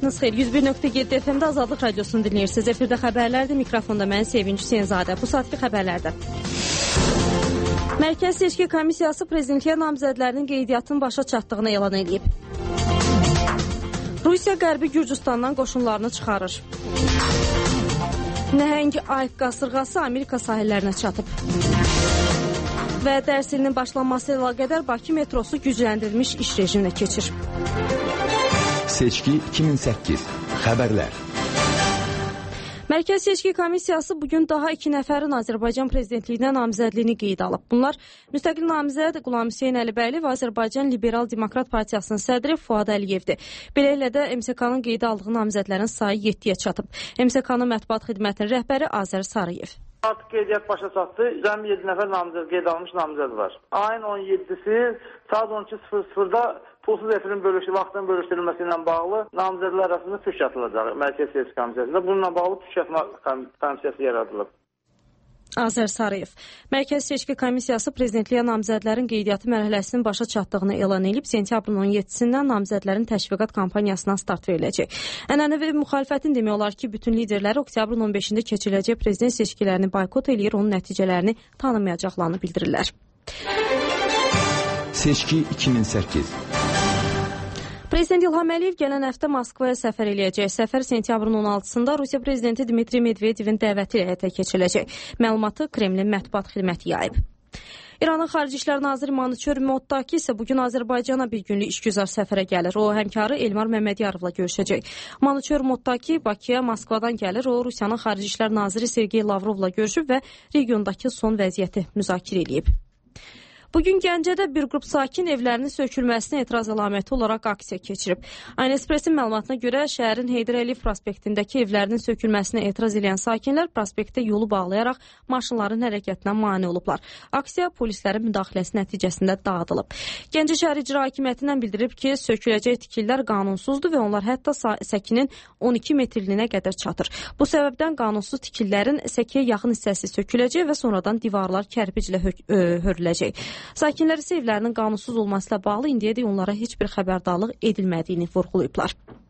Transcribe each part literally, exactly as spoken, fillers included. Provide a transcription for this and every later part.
Vaxtınız xeyir. yüz bir nöqtə yeddi F M-də Azadlıq Radiosunu dinləyirsiniz. Efirdə xəbərlərdir. Mikrofonda mən Sevinç Hüseynzadə. Bu saatki xəbərlərdə. Mərkəz Seçki Komissiyası prezidentliyə namizədlərinin qeydiyyatının başa çatdığını elan edib. Rusiya Qərbi Gürcüstandan qoşunlarını çıxarır. Nəhəng ayıq qasırğası Amerika sahillərinə çatıb. Və dərs ilinin başlanması ilə qədər Bakı metrosu gücləndirilmiş iş rejiminə keçir. Seçki iki min səkkiz. Xəbərlər. Mərkəz Seçki Komissiyası bugün daha iki nəfərin Azərbaycan prezidentliyinə namizədliyini qeydə alıb. Bunlar müstəqil namizəd Qulam Hüseyn Əlibəyli və Azərbaycan Liberal Demokrat Partiyasının sədri Fuad Əliyevdir. Beləliklə də M S K-nın qeydə aldığı namizədlərin sayı yeddiyə çatıb. M S K-nın mətbuat xidmətinin rəhbəri Azər Sarıyev. Artıq qeydiyyat başa çatdı. Cəmi yeddi nəfər namizəd, qeyd alınmış namizəd var. Ayın on yeddisi saat on iki sıfır sıfırda pulsuz efirin bölüşü, vaxtın bölüşdürülməsi ilə bağlı namizədlər arasında püş atılacaq Mərkəz Seçki Komissiyasında. Bununla bağlı püş atma komissiyası yaradılıb. Azər Sarıyev. Mərkəz Seçki Komissiyası prezidentliyə namizədlərin qeydiyyatı mərhələsinin başa çatdığını elan edib. Sentyabrın on yeddisindən namizədlərin təşviqat kampaniyasına start veriləcək. Ənənəvi müxalifətin demək olar ki, bütün liderləri oktyabrın on beşində keçiriləcək prezident seçkilərini boykot eləyir, onun nəticələrini tanımayacaqlarını bildirirlər. Seçki iki min səkkiz. Prezident İlham Əliyev gələn həftə Moskvaya səfər eləyəcək. Səfər sentyabrın on altısında Rusiya prezidenti Dmitri Medvedevin dəvəti ilə həyata keçiriləcək. Məlumatı Kremlin mətbuat xidməti yayıb. İranın Xarici İşlər Naziri Manuçer Mottaki isə bugün Azərbaycana bir günlük işgüzar səfərə gəlir. O, həmkarı Elmar Məmmədiyarovla görüşəcək. Manuçer Mottaki Bakıya Moskvadan gəlir. O, Rusiyanın Xarici İşlər Naziri Sergey Lavrovla görüşüb və regiondakı son vəziyyəti müzakirə edib. Bugün Gəncədə bir qrup sakin evlərinin sökülməsinə etiraz əlaməti olaraq aksiya keçirib. Aynəspresin məlumatına görə şəhərin Heydər Əliyev prospektindəki evlərinin sökülməsinə etiraz edən sakinlər prospektdə yolu bağlayaraq maşınların hərəkətinə mane olublar. Aksiya polislərin müdaxiləsi nəticəsində dağıdılıb. Gəncə şəhər icra hakimiyyətindən bildirib ki, söküləcək tikililər qanunsuzdur və onlar hətta səkinin on iki metrliyinə qədər çatır. Bu səbəbdən qanunsuz tikililərin səkiyə yaxın hissəsi söküləcək və sonradan divarlar kərpiclə hörüləcək. Sakinlər isə evlərinin qanunsuz olması ilə bağlı indiyədək onlara heç bir xəbərdarlıq edilmədiyini vurğulayıblar.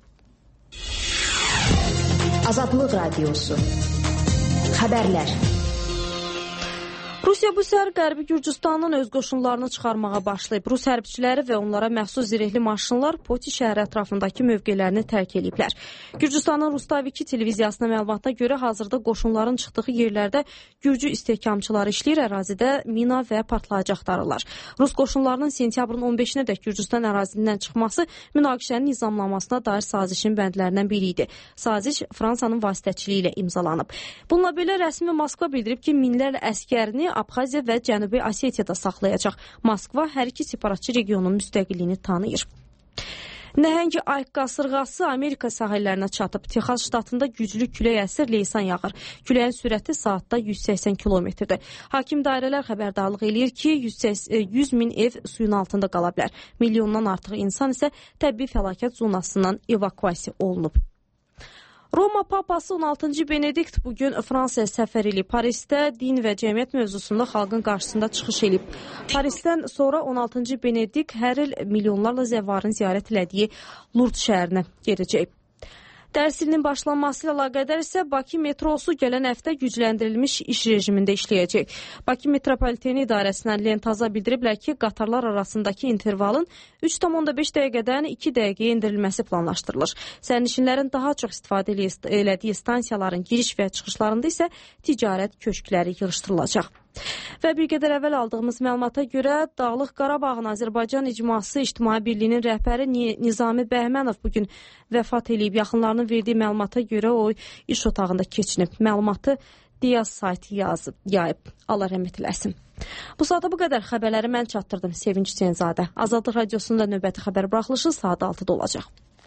Azadlıq Radiosu. Xəbərlər. Rusiya bu səhər Qərbi Gürcüstandan öz qoşunlarını çıxarmağa başlayıb. Rus hərbçiləri və onlara məxsus zirehli maşınlar Poti şəhəri ətrafındakı mövqelərini tərk ediblər. Gürcüstanın Rustav iki televiziyasına məlumatına görə hazırda qoşunların çıxdığı yerlərdə Gürcü istehkamçıları işləyir, ərazidə mina və partlayıcı axtarırlar. Rus qoşunlarının sentyabrın on beşinə dək Gürcüstan ərazindən çıxması münaqişənin nizamlamasına dair sazişin bəndlərindən biri idi. Saziş Fransanın vasitəçiliyi ilə imzalanıb. Bununla belə rəsmi Moskva bildirib ki, minlərlə əskərini Abxaziya və Cənubi Osetiyada saxlayacaq. Moskva hər iki separatçı regionun müstəqilliyini tanıyır. Nəhəng ayıq qasırğası Amerika sahillərinə çatıb. Texas ştatında güclü külək əsir, leysan yağır. Küləyin sürəti saatda yüz səksən kilometrdir. Hakim dairələr xəbərdarlıq eləyir ki, yüz min ev suyun altında qala bilər. Milyondan artıq insan isə təbii fəlakət zonasından evakuasiya olunub. Roma Papası on altıncı Benedikt bugün Fransaya səfər edib. Parisdə din və cəmiyyət mövzusunda xalqın qarşısında çıxış edib. Parisdən sonra on altıncı Benedikt hər il milyonlarla zəvvarın ziyarət elədiyi Lourdes şəhərinə gedəcək. Dərs ilinin başlanması ilə əlaqədar isə Bakı metrosu gələn həftə gücləndirilmiş iş rejimində işləyəcək. Bakı Metropoliteni İdarəsindən Lentaza bildiriblər ki, qatarlar arasındakı intervalın üç tam on beş dəqiqədən iki dəqiqəyə endirilməsi planlaşdırılır. Sərnişinlərin daha çox istifadə elədiyi stansiyaların giriş və çıxışlarında isə ticarət köşkləri yığışdırılacaq. Və bir qədər əvvəl aldığımız məlumata görə Dağlıq Qarabağın Azərbaycan İcması İctimai Birliyinin rəhbəri Nizami Bəhmənov bugün vəfat eləyib. Yaxınlarının verdiyi məlumata görə o iş otağında keçinib. Məlumatı Diyaz sayti yazıb, yayıb. Allah rəhmət eləsin. Bu saata bu qədər xəbərləri mən çatdırdım. Sevinç Hüseynzadə. Azadlıq Radiosunda növbəti xəbər buraxılışı saat altıda olacaq.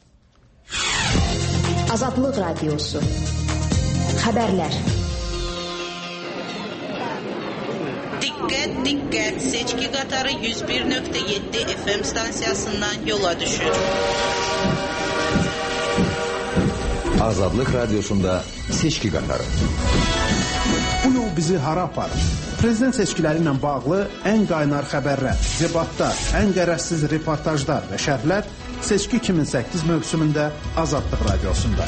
Azadlıq Radiosu. Xəbərlər. Diqqət, diqqət, seçki qatarı yüz bir nöqtə yeddi F M stansiyasından yola düşür. Azadlıq Radiosunda seçki qatarı. Bu yol bizi hara aparır? Prezident seçkiləri ilə bağlı ən qaynar xəbərlər, debatlar, ən qərəzsiz reportajlar və şərhlər Seçki iki min səkkiz mövsümündə Azadlıq Radiosunda.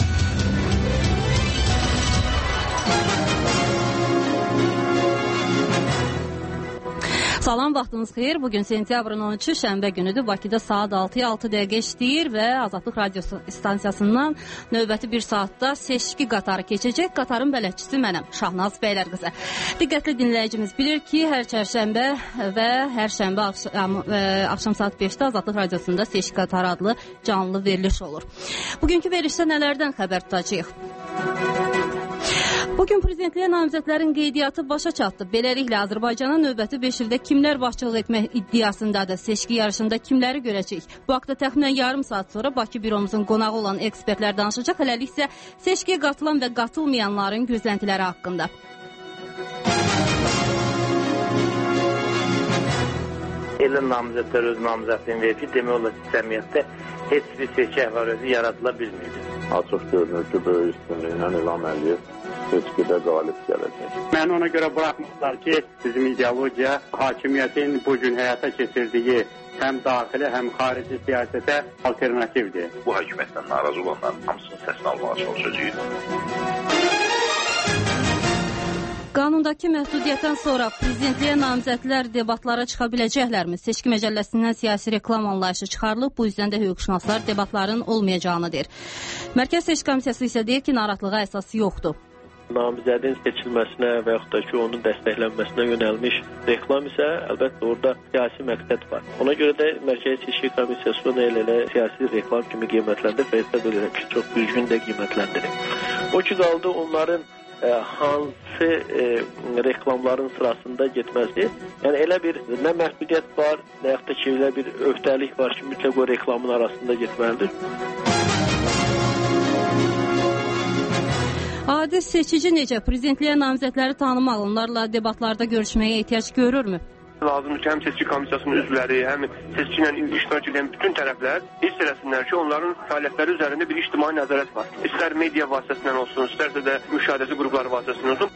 Salam, vaxtınız xeyir. Bugün sentyabrın on üçü şənbə günüdür. Bakıda saat altıya altı dəqiqə işləyir və Azadlıq Radio stansiyasından növbəti bir saatda seçki qatarı keçəcək. Qatarın bələdçisi mənəm, Şahnaz Bəylər qızı. Diqqətli dinləyicimiz bilir ki, hər çərşənbə və hər şənbə axşam, axşam saat beşdə Azadlıq Radiosunda seçki qatarı adlı canlı veriliş olur. Bugünkü verilişdə nələrdən xəbər tutacağıq? Bugün prezidentliyə namizədlərin qeydiyyatı başa çatdı. Beləliklə, Azərbaycana növbəti beş ildə kimlər başçılıq etmək iddiasındadır? Seçki yarışında kimləri görəcəyik? Bu haqda təxminən yarım saat sonra Bakı büromuzun qonağı olan ekspertlər danışacaq. Hələlik isə seçkiyə qatılan və qatılmayanların gözləntiləri haqqında. Elə namizədlər öz namizədliyini verir ki, demək olar ki, cəmiyyətdə heç bir seçki əhval-ruhiyyə yaradıla bilmir. Açıq görünür ki, böyük üstünlüylə İlham Əliyev seçkidə qalib gələcək. Mən ona görə buraxmışlar ki, bizim ideologiya hakimiyyətin bu gün həyata keçirdiyi həm daxili, həm xarici siyasətə alternativdir. Bu hakimiyyətdən narazı olanların hamısının səsini almağa çalışacağıq. Qanundakı məhdudiyyətdən sonra prezidentliyə namizədlər debatlara çıxa biləcəklərmi? Seçki məcəlləsindən siyasi reklam anlayışı çıxarılıb, bu yüzdən də hüquqşünaslar debatların olmayacağını deyir. Mərkəz Seçki Komissiyası isə deyir ki, narahatlığa əsas yoxdur. Namizədin seçilməsinə və yaxud da ki, onun dəstəklənməsinə yönəlmiş reklam isə əlbəttə orada siyasi məqsəd var. Ona görə də Mərkəzi Seçki Komissiyası onu elə-elə siyasi reklam kimi qiymətləndir və hesab edirəm ki, çox düzgün də qiymətləndirir. O ki qaldı onların e, hansı e, reklamların sırasında getməsi. Yəni elə bir nə məhdudiyyət var, nə yaxud da ki, elə bir öhdəlik var ki, mütləq o reklamın arasında getməlidir. Adi seçici necə? Prezidentliyə namizədləri tanımaq, onlarla debatlarda görüşməyə ehtiyac görürmü? Lazımdır ki, həm seçki komissiyasının üzvləri, həm seçki ilə iştirak edən bütün tərəflər hiss eləsinlər ki, onların fəaliyyətləri üzərində bir ictimai nəzarət var. İstər media vasitəsindən olsun, istərsə də müşahidəçi qrupları vasitəsindən olsun.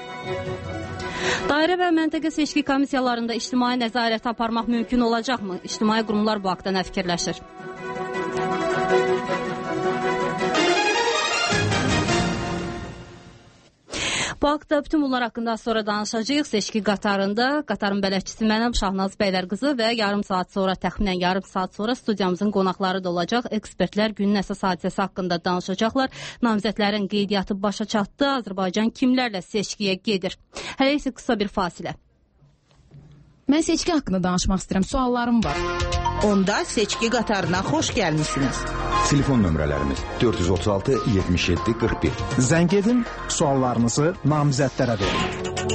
Dairə və məntəqə seçki komissiyalarında ictimai nəzarət aparmaq mümkün olacaqmı? İctimai qurumlar bu haqda nə fikirləşir? Bu haqda bütün bunlar haqqında sonra danışacağıq. Seçki qatarında, qatarın bələdçisi mənəm, Şahnaz Bəylər qızı və yarım saat sonra, təxminən yarım saat sonra studiyamızın qonaqları da olacaq. Ekspertlər günün əsas hadisəsi haqqında danışacaqlar. Namizədlərin qeydiyyatı başa çatdı. Azərbaycan kimlərlə seçkiyə gedir? Hələ isə qısa bir fasilə. Mən seçki haqqında danışmaq istəyirəm. Suallarım var. Onda seçki qatarına xoş gəlmişsiniz. Telefon nömrələrimiz dörd yüz otuz altı yetmiş yeddi qırx bir. Zəng edin, suallarınızı namizədlərə verin.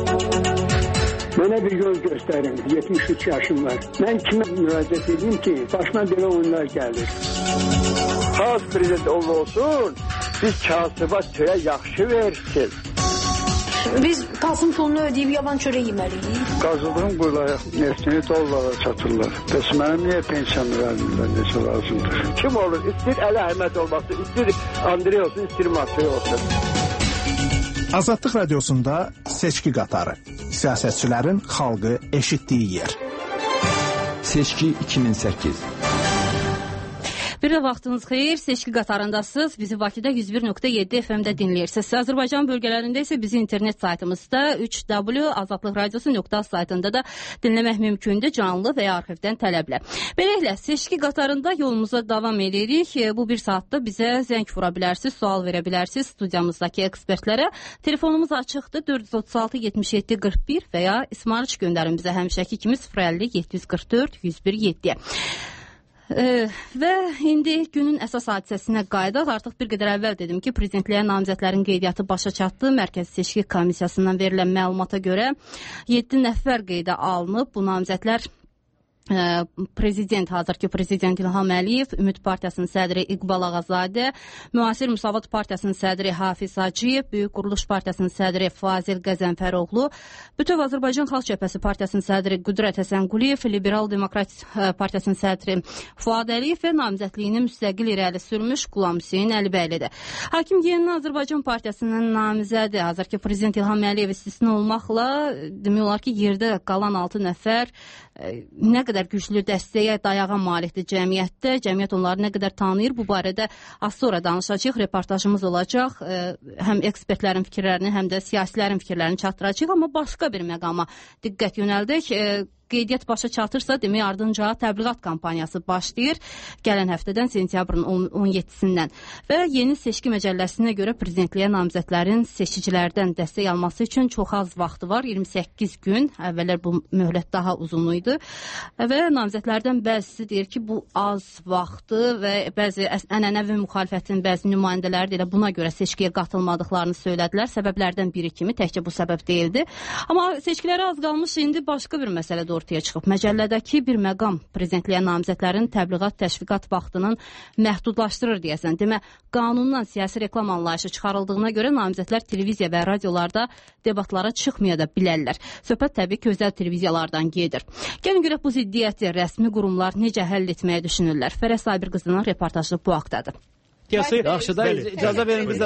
Mənə bir yol göstərin, yetmiş üç yaşım var. Mən kimə müraciət edeyim ki, başıma belə oyunlar gəlir. Xalq prezident olsun, biz kasibat çörə yaxşı versin. Biz qazın pulunu ödəyib yavan çörək yeməliyik. Qazıldığım quyulara neftini dollara çatırlar. Bəs mənim niyə pensiyamı vermirlər, necə lazımdır? Kim olur? İstir Əli Əhməd olması, istir Andrey olsun, istir Matvey olsun. Azadlıq Radiosunda seçki qatarı. Siyasətçilərin xalqı eşitdiyi yer. Seçki iki min səkkiz. Bir də vaxtınız xeyir, seçki qatarındasınız. Bizi Bakıda yüz bir nöqtə yeddi F M-də dinləyirsiniz. Azərbaycan bölgələrində isə bizi internet saytımızda üç w azadlıq radiosu nöqtə az saytında da dinləmək mümkündür, canlı və ya arxivdən tələblə. Beləliklə, seçki qatarında yolumuza davam edirik. Bu bir saatda bizə zəng vura bilərsiniz, sual verə bilərsiniz studiyamızdakı ekspertlərə. Telefonumuz açıqdır, dörd yüz otuz altı yetmiş yeddi qırx bir və ya ismarıç göndərin bizə həmişəki kimi sıfır əlli yeddi yüz qırx dörd yüz bir yeddi. Ee, və indi günün əsas hadisəsinə qayıdaq. Artıq bir qədər əvvəl dedim ki, prezidentliyə namizədlərin qeydiyyatı başa çatdı. Mərkəzi Seçki Komissiyasından verilən məlumata görə yeddi nəfər qeydə alınıb. Bu namizədlər prezident, hazırki prezident İlham Əliyev, Ümid Partiyasının sədri İqbal Ağazadə, Müasir Müsavat Partiyasının sədri Hafiz Hacıyev, Böyük Quruluş Partiyasının sədri Fazil Qəzənfəroğlu, Bütöv Azərbaycan Xalq Cəbhəsi Partiyasının sədri Qüdrət Həsənquliyev, Liberal Demokrat Partiyasının sədri Fuad Əliyev və namizədliyini müstəqil irəli sürmüş Qulam Hüseyn Əlibəylidir. Hakim Yeni Azərbaycan Partiyasının namizədi, hazırki prezident İlham Əliyev istisna olmaqla demək olar ki, yerdə qalan altı nəfər nə qədər qədər güclü dəstəyə, dayağa malikdir cəmiyyətdə, cəmiyyət onları nə qədər tanıyır, bu barədə az sonra danışacağıq, reportajımız olacaq, həm ekspertlərin fikirlərini, həm də siyasilərin fikirlərini çatdıracağıq, amma başqa bir məqama diqqət yönəldək. Qeydiyyat başa çatırsa, demək ardınca təbliğat kampaniyası başlayır. Gələn həftədən sentyabrın on yeddisindən və yeni seçki məcəlləsinə görə prezidentliyə namizədlərin seçicilərdən dəstək alması üçün çox az vaxtı var. iyirmi səkkiz gün, əvvəllər bu möhlət daha uzun idi və namizədlərdən bəzisi deyir ki, bu az vaxtı və bəzi ənənəvi müxalifətin bəzi nümayəndələri elə buna görə seçkiyə qatılmadıqlarını söylədilər. Səbəblərdən biri kimi, təkcə bu səbəb deyildi. Amma seçkilərə az qalmış, indi başqa bir məsələ də ortaya çıxıb. Məcəllədəki bir məqam prezidentliyə namizədlərin təbliğat təşviqat vaxtının məhdudlaşdırır deyəsən. Demə, qanundan siyasi reklam anlayışı çıxarıldığına görə namizədlər televiziya və radiolarda debatlara çıxmaya da bilərlər. Söhbət təbii ki, özəl televiziyalardan gedir. Gəlin görək bu ziddiyyəti rəsmi qurumlar necə həll etməyə düşünürlər. Fərəz Sabir qızının reportajı bu haqdadır. Yaxşı da icazə verin biz də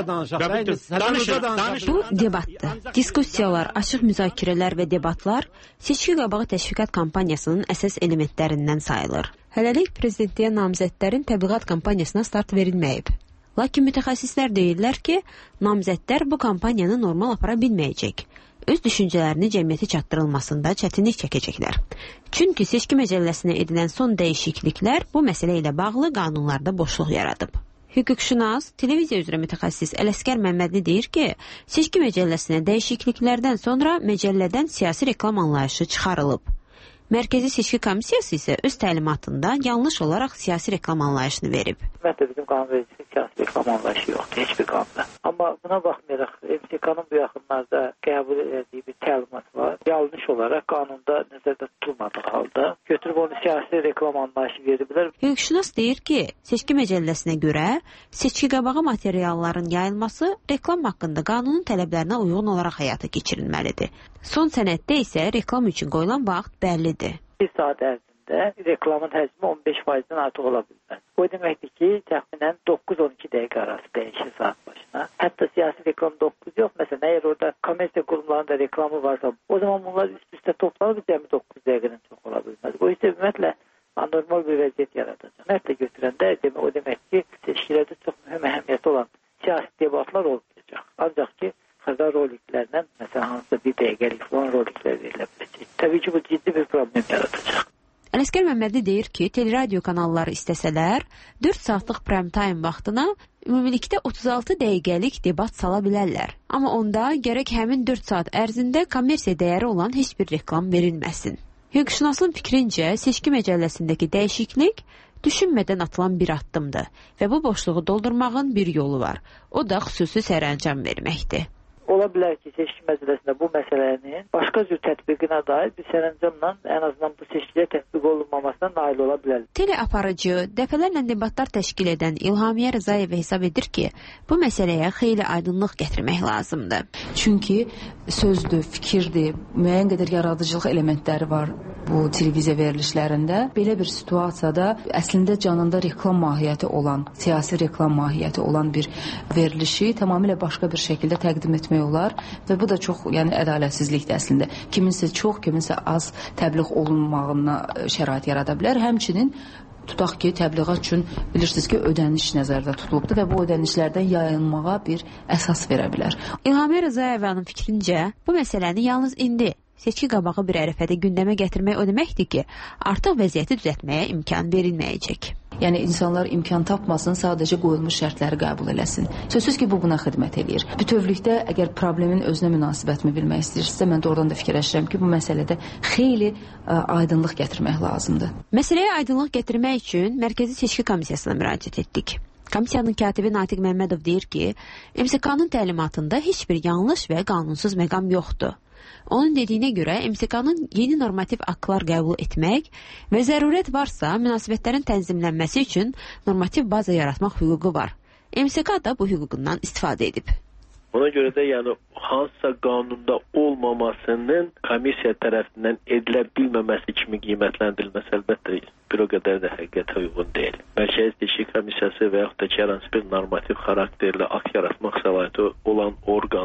danışaq. Bu debatdır. Diskussiyalar, açıq müzakirələr və debatlar seçki qabağı təşviqat kampaniyasının əsas elementlərindən sayılır. Hələlik prezidentliyə namizədlərin təbliğat kampaniyasına start verilməyib. Lakin mütəxəssislər deyirlər ki, namizədlər bu kampaniyanı normal apara bilməyəcək. Öz düşüncələrini cəmiyyətə çatdırılmasında çətinlik çəkəcəklər. Çünki seçki məcəlləsinə edilən son dəyişikliklər bu məsələ ilə bağlı qanunlarda boşluq yaradıb. Hüquqşünas, televiziya üzrə mütəxəssis Ələsgər Məmmədli deyir ki, seçki məcəlləsinə dəyişikliklərdən sonra məcəllədən siyasi reklam anlayışı çıxarılıb. Mərkəzi Seçki Komissiyası isə öz təlimatında yanlış olaraq siyasi reklam anlayışını verib. Ümumiyyətlə bizim qanunvericiliyin siyasi reklam anlayışı yoxdur, heç bir qanunda. Amma buna baxmayaraq M S K-nın bu yaxınlarda qəbul etdiyi bir təlimat var. Yanlış olaraq qanunda nəzərdə tutulmadığı halda götürüb onu siyasi reklam anlayışı veriblər. Hüquqşünas deyir ki, seçki məcəlləsinə görə seçki qabağı materialların yayılması reklam haqqında qanunun tələblərinə uyğun olaraq həyata keçirilməlidir. Son sənəddə isə reklam üçün qoyulan vaxt bəllidir. Bir saat ərzində reklamın həcmi on beş faizdən artıq ola bilməz. Bu deməkdir ki, təxminən doqquz on iki dəqiqə arası dəyişir saat başına. Hətta siyasi reklam doqquz yox. Məsələn, əgər orada kommersiya qurumlarında reklamı varsa, o zaman bunlar üst-üstə toplanıb cəmi doqquz dəqiqədən çox ola bilməz. Bu isə ümumiyyətlə anormal bir vəziyyət yaradacaq. Ümumiyyətlə götürəndə o demək ki, seçkilərdə çox mühüm əhəmiyyəti olan siyasi debatlar olmayacaq. Ancaq ki, xırda roliklərlə, məsələn, hansısa bir dəqiqəlik falan roliklər verilə biləcək. Təbii ki, bu ciddi bir problem yaradacaq. Ələsgər Məmmədli deyir ki, teleradio kanalları istəsələr dörd saatlıq prime time vaxtına ümumilikdə otuz altı dəqiqəlik debat sala bilərlər. Amma onda gərək həmin dörd saat ərzində kommersiya dəyəri olan heç bir reklam verilməsin. Hüquqşünasın fikrincə, seçki məcəlləsindəki dəyişiklik düşünmədən atılan bir addımdır və bu boşluğu doldurmağın bir yolu var. O da xüsusi sərəncam verməkdir. Ola bilər ki, seçki məcəlləsində bu məsələnin başqa cür tətbiqinə dair bir sərəncamla ən azından bu seçkiyə tətbiq olunmamasına nail ola bilər. Teleaparıcı, dəfələrlə debatlar təşkil edən İlhamiyə Rızayeva hesab edir ki, bu məsələyə xeyli aydınlıq gətirmək lazımdır. Çünki sözdür, fikirdir, müəyyən qədər yaradıcılıq elementləri var bu televiziya verilişlərində. Belə bir situasiyada əslində canında reklam mahiyyəti olan, siyasi reklam mahiyyəti olan bir verilişi tamamilə başqa bir şəkildə təqdim etmək olar və bu da çox, yəni ədalətsizlikdir əslində. Kiminsə çox, kiminsə az təbliğ olunmağına şərait yarada bilər. Həmçinin tutaq ki, təbliğat üçün bilirsiniz ki, ödəniş nəzərdə tutulubdur və bu ödənişlərdən yayılmağa bir əsas verə bilər. İlhamiyə Rızayevanın fikrincə, bu məsələni yalnız indi seçki qabağı bir ərəfədə gündəmə gətirmək o deməkdir ki, artıq vəziyyəti düzəltməyə imkan verilməyəcək. Yəni insanlar imkan tapmasın, sadəcə qoyulmuş şərtləri qəbul eləsin. Sözsüz ki, bu buna xidmət eləyir. Bütövlükdə əgər problemin özünə münasibətimi bilmək istəyirsinizsə, mən də oradan da fikirləşirəm ki, bu məsələdə xeyli ə, aydınlıq gətirmək lazımdır. Məsələyə aydınlıq gətirmək üçün Mərkəzi Seçki Komissiyasına müraciət etdik. Komissiyanın katibi Natiq Məmmədov deyir ki, M S K-nın təlimatında heç bir yanlış və qanunsuz məqam yoxdur. Onun dediyinə görə M S K-nın yeni normativ aktlar qəbul etmək və zərurət varsa münasibətlərin tənzimlənməsi üçün normativ baza yaratmaq hüququ var. M S K da bu hüququndan istifadə edib. Ona görə də yəni hansısa qanunda olmamasının komissiya tərəfindən edilə bilməməsi kimi qiymətləndirilməsi əlbəttə bir o qədər də həqiqətə uyğun deyil. Mərkəzi Seçki Komissiyası və yaxud da ki, hər hansı bir normativ xarakterli akt yaratmaq səlahiyyəti olan orqan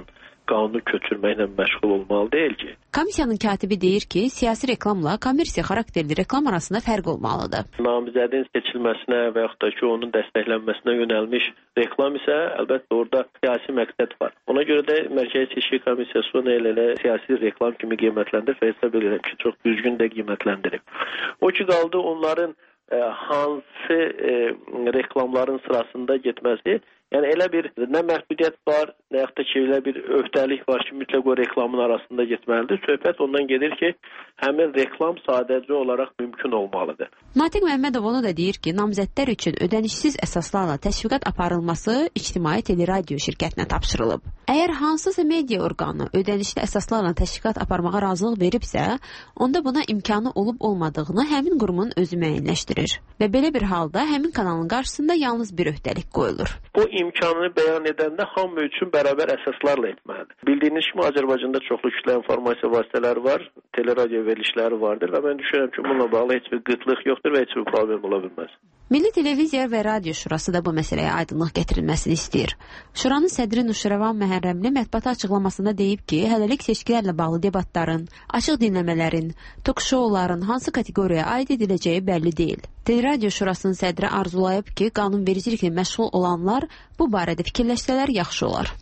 qanunu köçürməklə məşğul olmalı deyil ki. Komissiyanın katibi deyir ki, siyasi reklamla kommersiya xarakterli reklam arasında fərq olmalıdır. Namizədin seçilməsinə və yaxud da ki, onun dəstəklənməsinə yönəlmiş reklam isə əlbəttə orada siyasi məqsəd var. Ona görə də Mərkəzi Seçki Komissiyası onu elə siyasi reklam kimi qiymətləndirib və hesab edirəm ki, çox düzgün də qiymətləndirib. O ki, qaldı onların e, hansı e, reklamların sırasında getməsi. Yəni elə bir nə məhdudiyyət var, nə yaxud da ki, elə bir öhdəlik var ki, mütləq o reklamın arasında getməlidir. Söhbət ondan gedir ki, həmin reklam sadəcə olaraq mümkün olmalıdır. Natiq Məmmədov onu da deyir ki, namizədlər üçün ödənişsiz əsaslarla təşviqat aparılması İctimai Teleradio şirkətinə tapşırılıb. Əgər hansısa media orqanı ödənişli əsaslarla təşviqat aparmağa razılıq veribsə, onda buna imkanı olub-olmadığını həmin qurumun özü müəyyənləşdirir. Və belə bir halda həmin kanalın qarşısında yalnız bir öhdəlik qoyulur. Bu imkanını bəyan edəndə hamı üçün bərabər əsaslarla etməlidir. Bildiyiniz kimi Azərbaycanda çoxlu kütlə informasiya vasitələri var, teleradio verilişləri vardır və mən düşünürəm ki, bununla bağlı heç bir qıtlıq yoxdur və heç bir problem ola bilməz. Milli Televiziya və Radio Şurası da bu məsələyə aydınlıq gətirilməsini istəyir. Şuranın sədri Nuşrəvan Məhərrəmli mətbuata açıqlamasında deyib ki, hələlik seçkilərlə bağlı debatların, açıq dinləmələrin, tok-şouların hansı kateqoriyaya aid ediləcəyi bəlli deyil. Teleradio Şurasının sədri arzulayıb ki, qanunvericiliklə məşğul olanlar bu barədə fikirləşsələr yaxşı olar.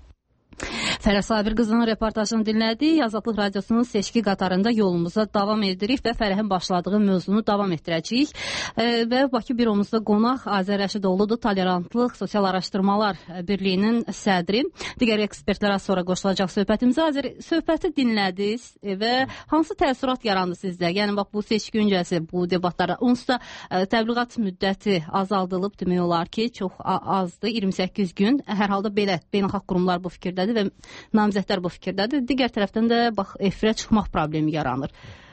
Fərəh Sabir qızının reportajını dinlədik. Azadlıq Radiosunun seçki qatarında yolumuza davam edirik və Fərəhin başladığı mövzunu davam etdirəcəyik. E, və Bakı büromuzda qonaq Azər Rəşidoğludur, Tolerantlıq Sosial Araşdırmalar Birliyinin sədri. Digər ekspertlərə sonra qoşulacaq söhbətimizə. Azər, söhbəti dinlədiniz və hansı təəssürat yarandı sizdə? Yəni, bax, bu seçki öncəsi bu debatlara. Onsuz da e, təbliğat müddəti azaldılıb demək olar ki, çox azdır, iyirmi səkkiz gün. Hər halda belə beynəlxalq qurumlar bu fikirdədir və namizədlər bu fikirdədir. Digər tərəfdən də bax efirə çıxmaq problemi yaranır.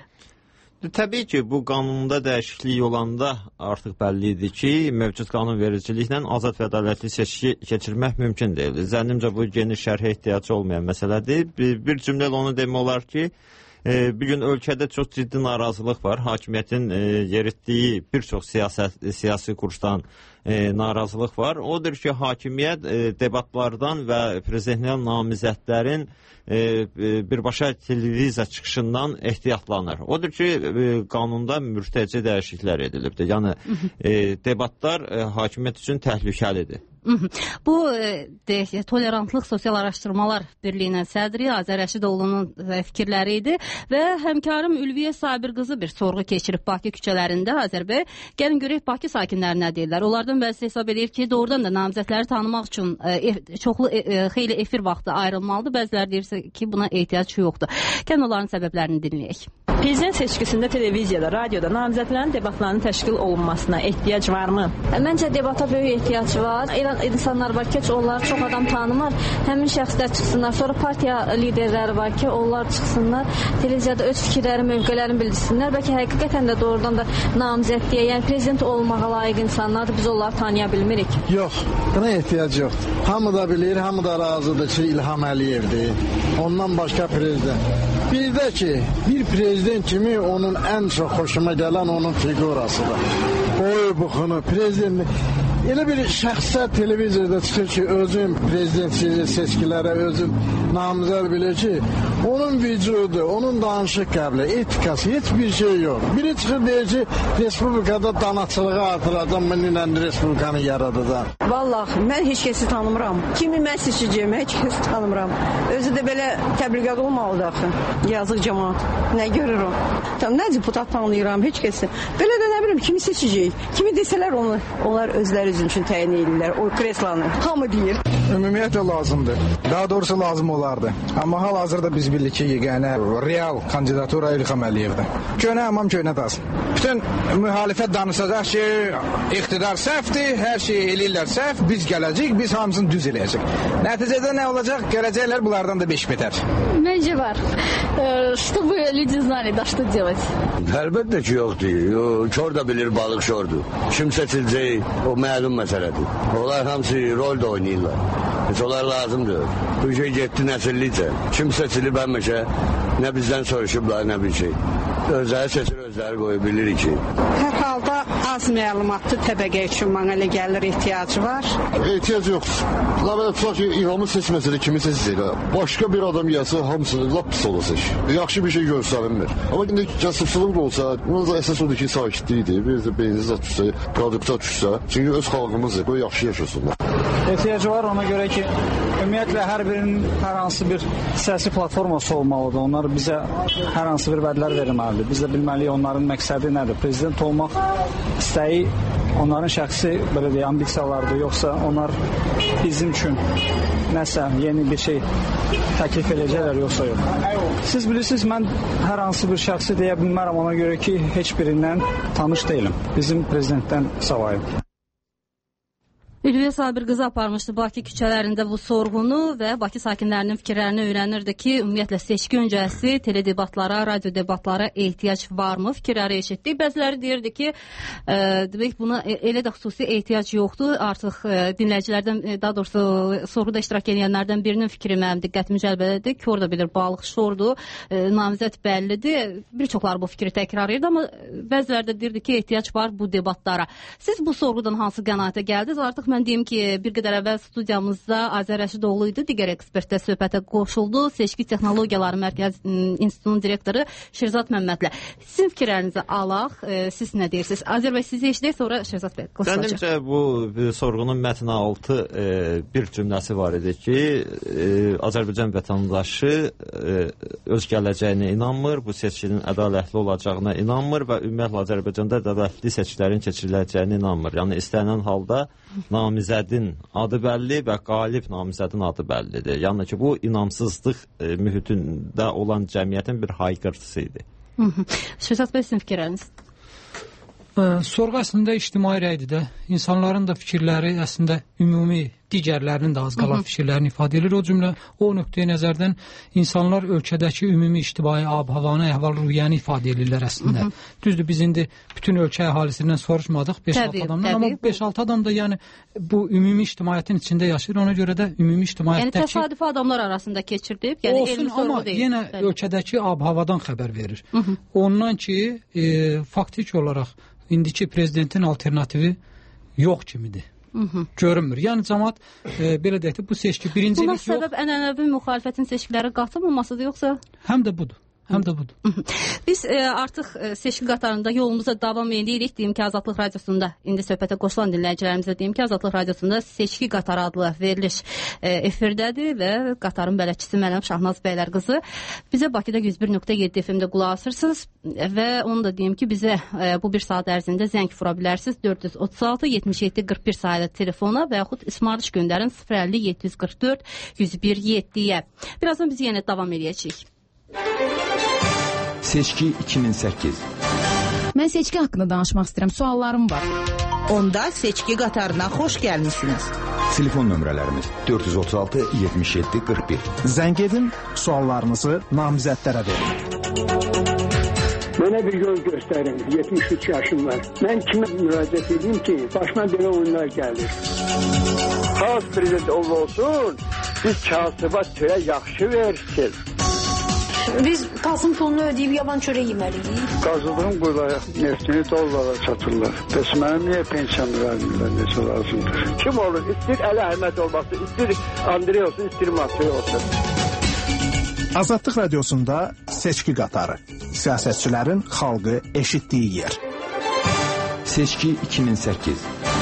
Təbii ki, bu qanunda dəyişiklik olanda artıq bəlli idi ki, mövcud qanunvericiliklə azad və ədalətli seçki keçirmək mümkün deyil. Zənnimcə bu geniş şərhə ehtiyacı olmayan məsələdir. Bir, bir cümlə onu demək olar ki, e, bir gün ölkədə çox ciddi narazılıq var. Hakimiyyətin e, yeritdiyi bir çox siyasət, siyasi kursdan E, narazılıq var. Odur ki, hakimiyyət e, debatlardan və prezidentliyə namizədlərin e, e, birbaşa televiziya çıxışından ehtiyatlanır. Odur ki, e, qanunda mürtəci dəyişikliklər edilibdir. Yəni, e, debatlar e, hakimiyyət üçün təhlükəlidir. Bu deyək, Tolerantlıq Sosial Araşdırmalar Birliyinin sədri Azər Rəşidoğlu'nun fikirləri idi və həmkarım Ülviyə Sabir qızı bir sorğu keçirib Bakı küçələrində. Azər bəy, gəlin görək Bakı sakinləri nə deyirlər. Onlardan bəzi hesab edir ki, doğrudan da namizədləri tanımaq üçün e, çoxlu e, xeyli efir vaxtı ayrılmalıdır. Bəziləri deyirsə ki, buna ehtiyac yoxdur. Gəlin onların səbəblərini dinləyək. Prezident seçkisində televiziyada, radioda namizədlərin debatlarının təşkil olunmasına ehtiyac varmı? Məncə debata böyük ehtiyac var. Elə insanlar var ki, onlar çox adam tanımır. Həmin şəxslər çıxsınlar. Sonra partiya liderləri var ki, onlar çıxsınlar. Televiziyada öz fikirləri, mövqelərini bildirsinlər. Bəlkə həqiqətən də doğrudan da namizədliyə, yəni prezident olmağa layiq insanlardır. Biz onları tanıya bilmirik. Yox, buna ehtiyac yoxdur. Hamı da bilir, hamı da razıdır ki, İlham Əliyevdir. Ondan başqa prezident. Bir də ki, bir prezident kimi onun ən çox xoşuma gələn onun figurasıdır. Boyu, buxunu, prezident. Elə bir şəxslər televiziyada çıxır ki, özüm prezident seçkilərə, özüm namizəd bilir ki, onun vücudu, onun danışıq qəbli, etikası, heç bir şey yox. Biri çıxır deyir ki, Respublikada danaçılığı artıracam, mənimlə Respublikanı yaradacam. Vallahi, mən heç kəsi tanımıram. Kimi mən seçəcəyim, heç kəsi tanımıram. Özü də belə təbliğat olmalıdır axı. Yazıq cəmaat. Nə görür o? Tam nə deputat tanıyıram, heç kəsi. Belə də nə bilim, kimi seçəcəyik? Kimi desələr onu, onlar özləri özün üçün təyin edirlər. O kreslanı. Hamı deyir. Ümumiyyətlə lazımdır. Daha doğrusu lazım olardı. Amma hal-hazırda biz bilirik ki, yeganə real kandidatura İlham Əliyevdir. Köhnə hamam köhnə daz. Bütün mühalifət danışacaq ki, iqtidar səhvdir, hər şey eləyirlər səhv, biz gələcək, biz hamısını düz eləyəcək. Nəticədə nə olacaq? Gələcəklər bunlardan da beş betər. Məncə var. Чтобы люди знали, да, что делать. Əlbəttə ki, yoxdur. Kör də bilir, balıq şordur. Kim seçiləcək, o məlum məsələdir. Onlar hamısı rol da oynayırlar. Heç onlar lazımdır. Bu şey getdi nəsillikcə. Kim seçilib həmişə, nə bizdən soruşublar, nə bir şey. Özləri seçir, özləri qoyub bilirik ki. Hər halda az məlumatlı təbəqə üçün mənə elə gəlir ehtiyacı var. Ehtiyac yoxdur. Lava tutaq ki, İlhamı seçməsələ kimi seçsək, başqa bir adam gəlsə hamısı lap pis olacaq. Yaxşı bir şey göstərilmir. Amma indi kasıbçılıq da olsa, bunun da əsas odur ki, sakitlikdir. Bir də benzin zat düşsə, produkta düşsə, çünki öz xalqımızdır, qoy yaxşı yaşasınlar. Ehtiyacı var ona görə ki, ümumiyyətlə hər birinin hər hansı bir siyasi platforması olmalıdır. Onlar bizə hər hansı bir vədlər verməlidir. Biz də bilməliyik onların məqsədi nədir. Prezident olmaq istəyi onların şəxsi belə deyək, ambisiyalardır. Yoxsa onlar bizim üçün nəsə yeni bir şey təklif edəcəklər, yoxsa yox. Siz bilirsiniz, mən hər hansı bir şəxsi deyə bilmərəm ona görə ki, heç birindən tanış deyiləm. Bizim prezidentdən savayım. Ülviyə Sabir qızı aparmışdı Bakı küçələrində bu sorğunu və Bakı sakinlərinin fikirlərini öyrənirdi ki, ümumiyyətlə seçki öncəsi teledebatlara, radio debatlara ehtiyac varmı? Fikirləri eşitdik. Bəziləri deyirdi ki, e, demək buna elə də xüsusi ehtiyac yoxdur. Artıq e, dinləyicilərdən, e, daha doğrusu sorğuda iştirak edənlərdən birinin fikri mənim diqqətimi cəlb edirdi. Kör də bilir, balıq şordur, e, namizəd bəllidir. Bir çoxları bu fikri təkrar edirdi, amma bəziləri də deyirdi ki, ehtiyac var bu debatlara. Siz bu sorğudan hansı qənaətə gəldiniz? Artıq mən deyim ki, bir qədər əvvəl studiyamızda Azər Rəşidoğlu idi, digər ekspertdə söhbətə qoşuldu. Seçki Texnologiyaları Mərkəz İnstitutunun direktoru Şirzad Məmmədlə. Sizin fikirlərinizi alaq, e, siz nə deyirsiniz? Azər bəy, sizi eşidək, sonra Şirzad bəy qoşulacaq. Məncə bu sorğunun mətn altı e, bir cümləsi var idi ki, e, Azərbaycan vətəndaşı e, öz gələcəyinə inanmır, bu seçkinin ədalətli olacağına inanmır və ümumiyyətlə Azərbaycanda ədalətli seçkilərin keçiriləcəyinə inanmır. Yəni istənilən halda namizədin adı bəlli və qalib namizədin adı bəllidir. Yəni ki, bu inamsızlıq e, mühitində olan cəmiyyətin bir hayqırtısı idi. Şüzat bəy, sizin fikirləriniz? Sorğu əslində ictimai rəydir də. İnsanların da fikirləri əslində ümumi digərlərinin də az qala fikirlərini ifadə edir. O cümlə o nöqteyi nəzərdən insanlar ölkədəki ümumi ictimai ab-havanı, əhval-ruhiyyəni ifadə edirlər əslində. Hı -hı. Düzdür, biz indi bütün ölkə əhalisindən soruşmadıq beş altı adamdan, amma beş altı adam da yəni bu ümumi ictimaiyyətin içində yaşayır. Ona görə də ümumi ictimaiyyətdəki... Yəni təsadüfi adamlar arasında keçirdib, yəni olsun, elmi sorğu deyil. Yenə bəli. Ölkədəki ab-havadan xəbər verir. Hı -hı. Ondan ki, e, faktik olaraq indiki prezidentin alternativi yox kimidir. Hı -hı. Görünmür. Yəni cəmaət e, belə deyək ki, bu seçki birincilik yox. Buna səbəb ənənəvi müxalifətin seçkilərə qatılmamasıdır yoxsa? Həm də budur. Həm də budur. Biz e, artıq e, seçki qatarında yolumuza davam edirik. Deyim ki, Azadlıq Radiosunda, indi söhbətə qoşulan dinləyicilərimizə deyim ki, Azadlıq Radiosunda Seçki Qatarı adlı veriliş e, efirdədir və qatarın bələdçisi mənim Şahnaz Bəylər qızı. Bizə Bakıda yüz bir nöqtə yeddi F M-də qulaq asırsınız və onu da deyim ki, bizə e, bu bir saat ərzində zəng vura bilərsiniz. dörd yüz otuz altı yetmiş yeddi qırx bir sayılı telefona və yaxud ismarış göndərin sıfır əlli yeddi yüz qırx dörd yüz bir yeddiyə. Birazdan biz yenə davam edəcəyik. Seçki iki min səkkiz. Mən seçki haqqında danışmaq istəyirəm. Suallarım var. Onda seçki qatarına xoş gəlmisiniz. Telefon nömrələrimiz dörd yüz otuz altı yetmiş yeddi qırx bir. Zəng edin, suallarınızı namizədlərə verin. Mənə bir yol göstərin. yetmiş üç yaşım var. Mən kimə müraciət edeyim ki, başıma belə oyunlar gəlir. Xalq prezident olsun, biz kasıbat çörə yaxşı versin. Biz qazın pulunu ödəyib yaban çörək yeməliyik. Qazıldığım quyulara neftini dollara çatırlar. Bəs mənim niyə pensiyamı vermirlər, necə lazımdır? Kim olur? İstir Əli Əhməd olması, istir Andrey olsun, istir Matvey olsun. Azadlıq Radiosunda Seçki Qatarı. Siyasətçilərin xalqı eşitdiyi yer. Seçki iki min səkkiz.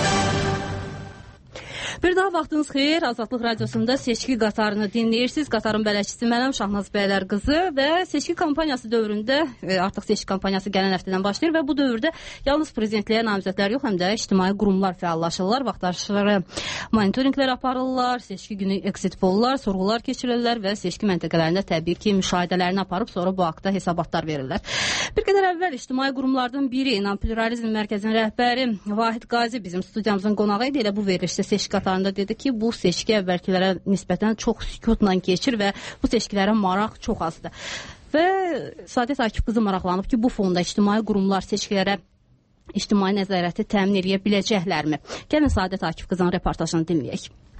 Bir daha vaxtınız xeyir. Azadlıq Radiosunda seçki qatarını dinləyirsiniz. Qatarın bələdçisi mənəm Şahnaz Bəylər qızı və seçki kampaniyası dövründə e, artıq seçki kampaniyası gələn həftədən başlayır və bu dövrdə yalnız prezidentliyə namizədlər yox, həm də ictimai qurumlar fəallaşırlar. Vaxtaşırı monitorinqlər aparırlar, seçki günü exit pollar, sorğular keçirirlər və seçki məntəqələrində təbii ki, müşahidələrini aparıb sonra bu haqda hesabatlar verirlər. Bir qədər əvvəl ictimai qurumlardan biri, İnan Pluralizm Mərkəzinin rəhbəri Vahid Qazi bizim studiyamızın qonağı idi. Elə bu verilişdə seçki qatarı dedi ki, bu seçki əvvəlkilərə nisbətən çox sükutla keçir və bu seçkilərə maraq çox azdır. Və Sadət Akif qızı maraqlanıb ki, bu fonda ictimai qurumlar seçkilərə ictimai nəzarəti təmin edə biləcəklərmi? Gəlin Sadət Akif qızın reportajını dinləyək.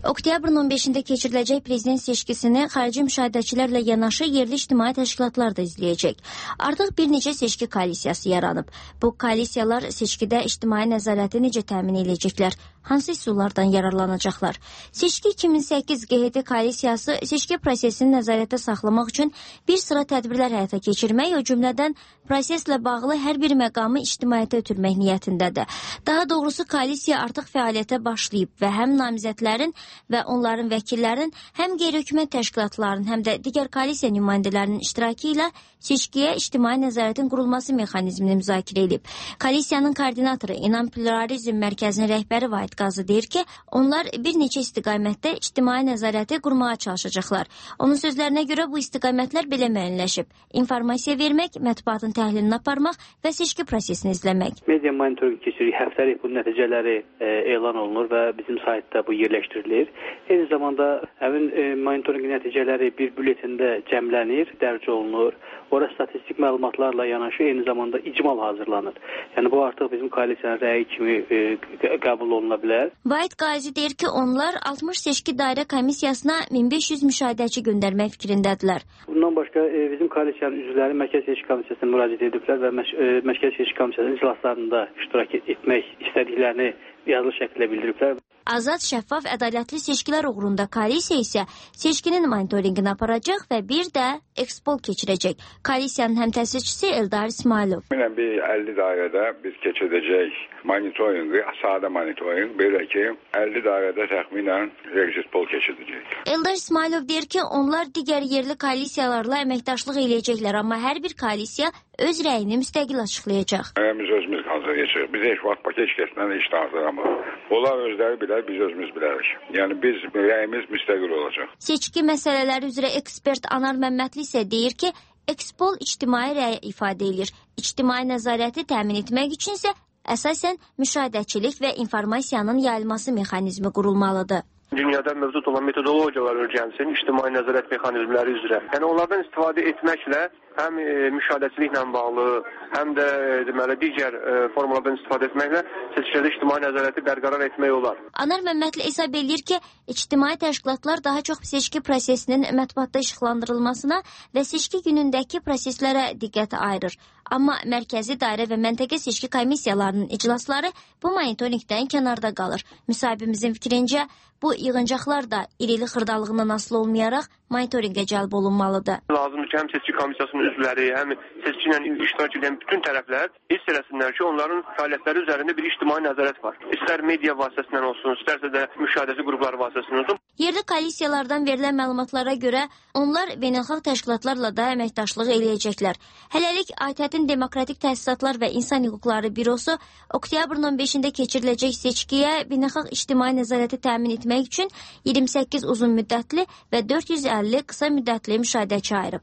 Oktyabrın on beşində keçiriləcək prezident seçkisini xarici müşahidəçilərlə yanaşı yerli ictimai təşkilatlar da izləyəcək. Artıq bir neçə seçki koalisiyası yaranıb. Bu koalisiyalar seçkidə ictimai nəzarəti necə təmin edəcəklər? Hansı üsullardan yararlanacaqlar? Seçki iki min səkkiz G H D koalisiyası seçki prosesini nəzarətdə saxlamaq üçün bir sıra tədbirlər həyata keçirmək, o cümlədən proseslə bağlı hər bir məqamı ictimaiyyətə ötürmək niyyətindədir. Daha doğrusu koalisiya artıq fəaliyyətə başlayıb və həm namizədlərin və onların vəkillərinin, həm qeyri-hökumət təşkilatlarının, həm də digər koalisiya nümayəndələrinin iştirakı ilə seçkiyə ictimai nəzarətin qurulması mexanizmini müzakirə edib. Koalisiyanın koordinatoru İnam Pluralizm Mərkəzinin rəhbəri Vahid Qazı deyir ki, onlar bir neçə istiqamətdə ictimai nəzarəti qurmağa çalışacaqlar. Onun sözlərinə görə bu istiqamətlər belə müəyyənləşib. İnformasiya vermək, mətbuatın təhlilini aparmaq və seçki prosesini izləmək. Media monitorinq keçirik. Həftəlik bu nəticələri e, elan olunur və bizim saytda bu yerləşdirilir. Eyni zamanda həmin e, monitorinq nəticələri bir bülletində cəmlənir, dərc olunur. Ora statistik məlumatlarla yanaşı eyni zamanda icmal hazırlanır. Yəni bu artıq bizim koalisiyanın rəyi kimi e, qəbul olunur. Vahid Qazi deyir ki, onlar altmış seçki dairə komissiyasına min beş yüz müşahidəçi göndərmək fikrindədirlər. Bundan başqa e, bizim koalisiyanın üzvləri Mərkəzi Seçki Komissiyasına müraciət ediblər və Məş e, Mərkəzi Seçki Komissiyasının iclaslarında iştirak etmək istədiklərini yazılı şəkildə bildiriblər. Azad, şəffaf, ədalətli seçkilər uğrunda koalisiya isə seçkinin monitorinqini aparacaq və bir də ekspol keçirəcək. Koalisiyanın həm təsisçisi Eldar İsmailov. Təxminən bir əlli dairədə biz keçirdəcək monitorinqi, sadə monitorinq, belə ki, əlli dairədə təxminən ekspol keçirdəcək. Eldar İsmailov deyir ki, onlar digər yerli koalisiyalarla əməkdaşlıq eləyəcəklər, amma hər bir koalisiya öz rəyini müstəqil açıqlayacaq. Biz özümüz hazır geçirik. Biz heç vaxt paket şirkətindən heç də hazırlamırıq. Onlar özləri bilər, biz özümüz bilərik. Yəni biz rəyimiz müstəqil olacaq. Seçki məsələləri üzrə ekspert Anar Məmmədli isə deyir ki, ekspol ictimai rəy ifadə edir. İctimai nəzarəti təmin etmək üçün isə əsasən müşahidəçilik və informasiyanın yayılması mexanizmi qurulmalıdır. Dünyada mövcud olan metodologiyalar öyrənsin, ictimai nəzarət mexanizmləri üzrə. Yəni onlardan istifadə etməklə həm e, müşahidəçiliklə bağlı, həm də e, deməli digər e, formalardan istifadə etməklə seçkilərdə ictimai nəzarəti bərqərar etmək olar. Anar Məmmədli hesab edir ki, ictimai təşkilatlar daha çox seçki prosesinin mətbuatda işıqlandırılmasına və seçki günündəki proseslərə diqqət ayırır. Amma mərkəzi dairə və məntəqə seçki komissiyalarının iclasları bu monitorinqdən kənarda qalır. Müsahibimizin fikrincə, bu yığıncaqlar da irili xırdalığından asılı olmayaraq monitorinqə cəlb olunmalıdır. Lazımdır ki, həm seçki komissiyasının üzvləri, həm seçki ilə iştirak edən bütün tərəflər hiss eləsinlər ki, onların fəaliyyətləri üzərində bir ictimai nəzarət var. İstər media vasitəsindən olsun, istərsə də müşahidəçi qrupları vasitəsindən olsun. Yerli koalisiyalardan verilən məlumatlara görə onlar beynəlxalq təşkilatlarla da əməkdaşlıq eləyəcəklər. Hələlik A T Ə-tin Demokratik Təsisatlar və İnsan Hüquqları Bürosu oktyabrın on beşində keçiriləcək seçkiyə beynəlxalq ictimai nəzarəti təmin etmək üçün iyirmi səkkiz uzun müddətli və dörd yüz əlli qısa müddətli müşahidəçi ayırıb.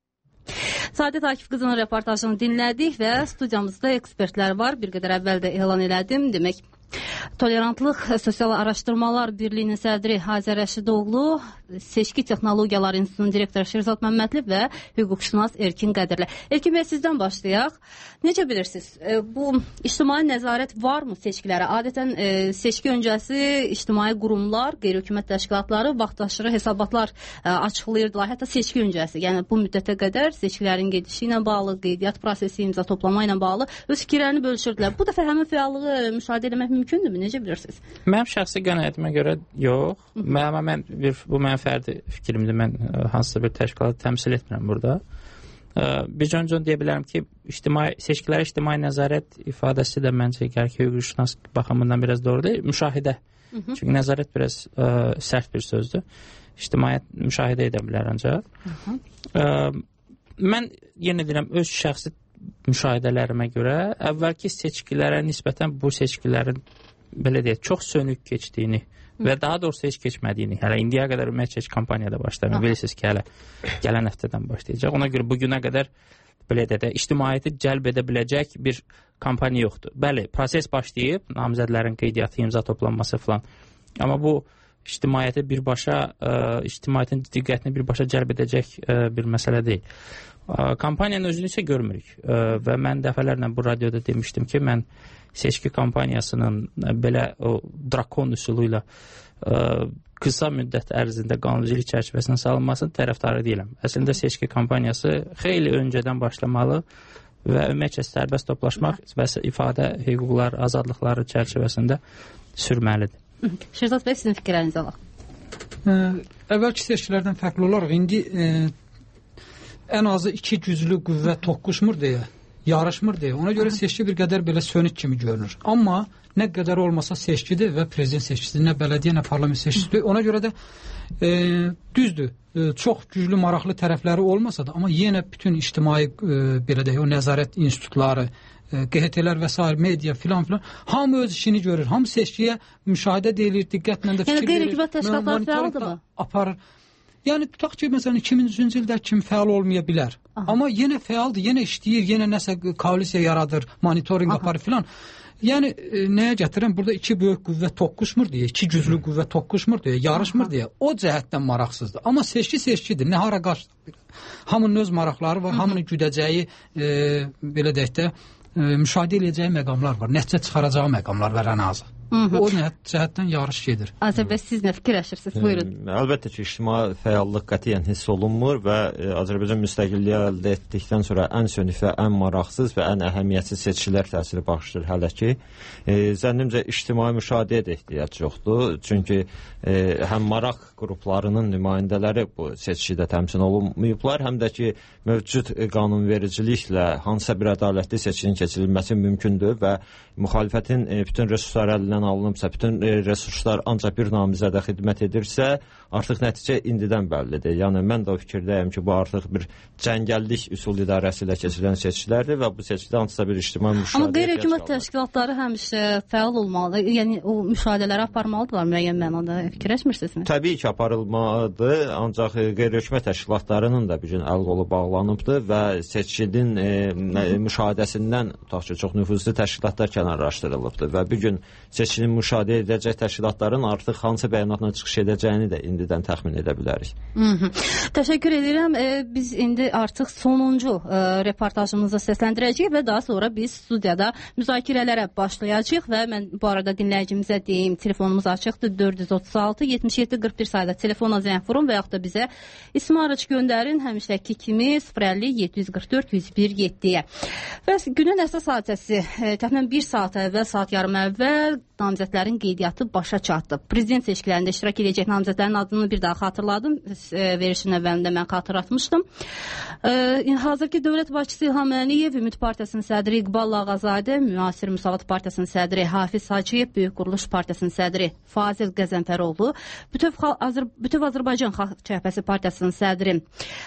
Sadət Akif qızının reportajını dinlədik və studiyamızda ekspertlər var. Bir qədər əvvəl də elan elədim. Demək, Tolerantlıq Sosial Araşdırmalar Birliyinin sədri Azər Rəşidoğlu, Seçki Texnologiyaları İnstitutunun direktoru Şirzad Məmmədli və hüquqşünas Erkin Qədirli. Erkin bəy, sizdən başlayaq. Necə bilirsiniz, bu ictimai nəzarət varmı seçkilərə? Adətən seçki öncəsi ictimai qurumlar, qeyri-hökumət təşkilatları vaxtaşırı hesabatlar açıqlayırdılar. Hətta seçki öncəsi, yəni bu müddətə qədər seçkilərin gedişi ilə bağlı, qeydiyyat prosesi, imza toplama ilə bağlı öz fikirlərini bölüşürdülər. Bu dəfə həmin fəallığı müşahidə etmək mümkündürmü? Necə bilirsiniz? Mənim şəxsi qənaətimə görə yox. Mən, mən bir, bu mənim fərdi fikrimdir. Mən hansısa bir təşkilatı təmsil etmirəm burada. Bir cön-cön deyə bilərəm ki, ictimai, seçkilərə ictimai nəzarət ifadəsi də məncə gəlir ki, hüquqşünas baxımından biraz doğru deyil. Müşahidə. Hı -hı. Çünki nəzarət biraz ə, sərt bir sözdür. İctimaiyyət müşahidə edə bilər ancaq. Ə, mən yenə deyirəm, öz şəxsi müşahidələrimə görə əvvəlki seçkilərə nisbətən bu seçkilərin belə deyək, çox sönük keçdiyini və daha doğrusu heç keçmədiyini, hələ indiyə qədər ümumiyyətlə heç kampaniyada başlayır. Bilirsiniz ki, hələ gələn həftədən başlayacaq. Ona görə bugünə qədər belə də ictimaiyyəti cəlb edə biləcək bir kampaniya yoxdur. Bəli, proses başlayıb, namizədlərin qeydiyyatı, imza toplanması falan. Amma bu ictimaiyyəti birbaşa, ə, ictimaiyyətin diqqətini birbaşa cəlb edəcək ə, bir məsələ deyil. Ə, kampaniyanın özünü isə görmürük ə, və mən dəfələrlə bu radioda demişdim ki, mən seçki kampaniyasının belə o drakon üsulu ilə ə, qısa müddət ərzində qanunculuq çərçivəsinə salınmasının tərəfdarı deyiləm. Əslində seçki kampaniyası xeyli öncədən başlamalı və ümumiyyətlə sərbəst toplaşmaq və ifadə hüquqları, azadlıqları çərçivəsində sürməlidir. Şirzad bəy, sizin fikirlərinizi alaq. Ə, əvvəlki seçkilərdən fərqli olaraq indi ə, ən azı iki güclü qüvvə toqquşmur deyə, yarışmır deyə. Ona görə seçki bir qədər belə sönük kimi görünür. Amma nə qədər olmasa seçkidir və prezident seçkisidir, nə bələdiyyə, nə parlament seçkisidir. Ona görə də e, düzdür, e, çox güclü, maraqlı tərəfləri olmasa da, amma yenə bütün ictimai e, belə deyək, o nəzarət institutları, e, Q H T-lər və s. media filan filan hamı öz işini görür. Hamı seçkiyə müşahidə edilir, diqqətlə də fikir yəni, verir. Yəni qeyri-qüvvət təşkilatları fəaldır mı? Aparır. Yəni tutaq ki, məsələn iki min üçüncü ildə kimi fəal olmaya bilər. Aha. Amma yenə fəaldır, yenə işləyir, yenə nəsə koalisiya yaradır, monitorinq aparır filan. Yəni e, nəyə gətirəm? Burada iki böyük qüvvə toqquşmur deyə, iki güclü qüvvə toqquşmur deyə, yarışmır deyə. O cəhətdən maraqsızdır. Amma seçki seçkidir. Nə hara qaçdı? Hamının öz maraqları var, hamının güdəcəyi e, belə deyək də e, müşahidə edəcəyi məqamlar var. Nəticə çıxaracağı məqamlar var ən azı. Hı -hı. O cəhətdən yarış gedir. Azər bəy, siz nə fikirləşirsiniz? Buyurun. Əlbəttə ki, ictimai fəallıq qətiyyən hiss olunmur və e, Azərbaycan müstəqilliyi əldə etdikdən sonra ən sönük və ən maraqsız və ən əhəmiyyətsiz seçkilər təsiri bağışlayır hələ ki. E, zənnimcə ictimai müşahidəyə də ehtiyac yoxdur. Çünki e, həm maraq qruplarının nümayəndələri bu seçkidə təmsil olunmayıblar, həm də ki, mövcud qanunvericiliklə hansısa bir ədalətli seçkinin keçirilməsi mümkündür və müxalifətin e, bütün resursları əlindən alınıbsa, bütün e, resurslar ancaq bir namizədə xidmət edirsə, artıq nəticə indidən bəllidir. Yəni, mən də o fikirdəyəm ki, bu artıq bir cəngəllik üsul idarəsi ilə keçirilən seçkilərdir və bu seçkidə hansısa bir ictimai müşahidə Amma qeyri-hökumət təşkilatları həmişə fəal olmalı, yəni o müşahidələri aparmalıdırlar müəyyən mənada, fikirləşmirsinizmi? Təbii ki, aparılmalıdır, ancaq qeyri-hökumət təşkilatlarının da bir gün əl-qolu bağlanıbdır və seçkinin e, müşahidəsindən tutaq ki, çox nüfuzlu təşkilatlar kənarlaşdırılıbdır və bir gün seçkinin müşahidə edəcək təşkilatların artıq hansı bəyanatla çıxış edəcəyini də indidən təxmin edə bilərik. Hı -hı. Təşəkkür edirəm. E, biz indi artıq sonuncu e, reportajımızı səsləndirəcəyik və daha sonra biz studiyada müzakirələrə başlayacağıq və mən bu arada dinləyicimizə deyim, telefonumuz açıqdır dörd yüz otuz altı yetmiş yeddi qırx bir sayda telefona zəng vurun və yaxud da bizə ismarıç göndərin həmişəki kimi sıfır əlli yeddi yüz qırx dörd yüz bir yeddiyə. Və günün əsas hadisəsi e, təxminən bir saat əvvəl, saat yarım əvvəl namizədlərin qeydiyyatı başa çatdı. Prezident seçkilərində iştirak edəcək namizədlərin adını bir daha xatırladım. E, verişin əvvəlində mən xatırlatmışdım. E, hazırki dövlət başçısı İlham Əliyev, Ümid Partiyasının sədri İqbal Ağazadə, Müasir Müsavat Partiyasının sədri Hafiz Hacıyev, Böyük Quruluş Partiyasının sədri Fazil Qəzənfəroğlu, Bütöv, Azər, Bütöv Azərbaycan Xalq Cəbhəsi Partiyasının sədri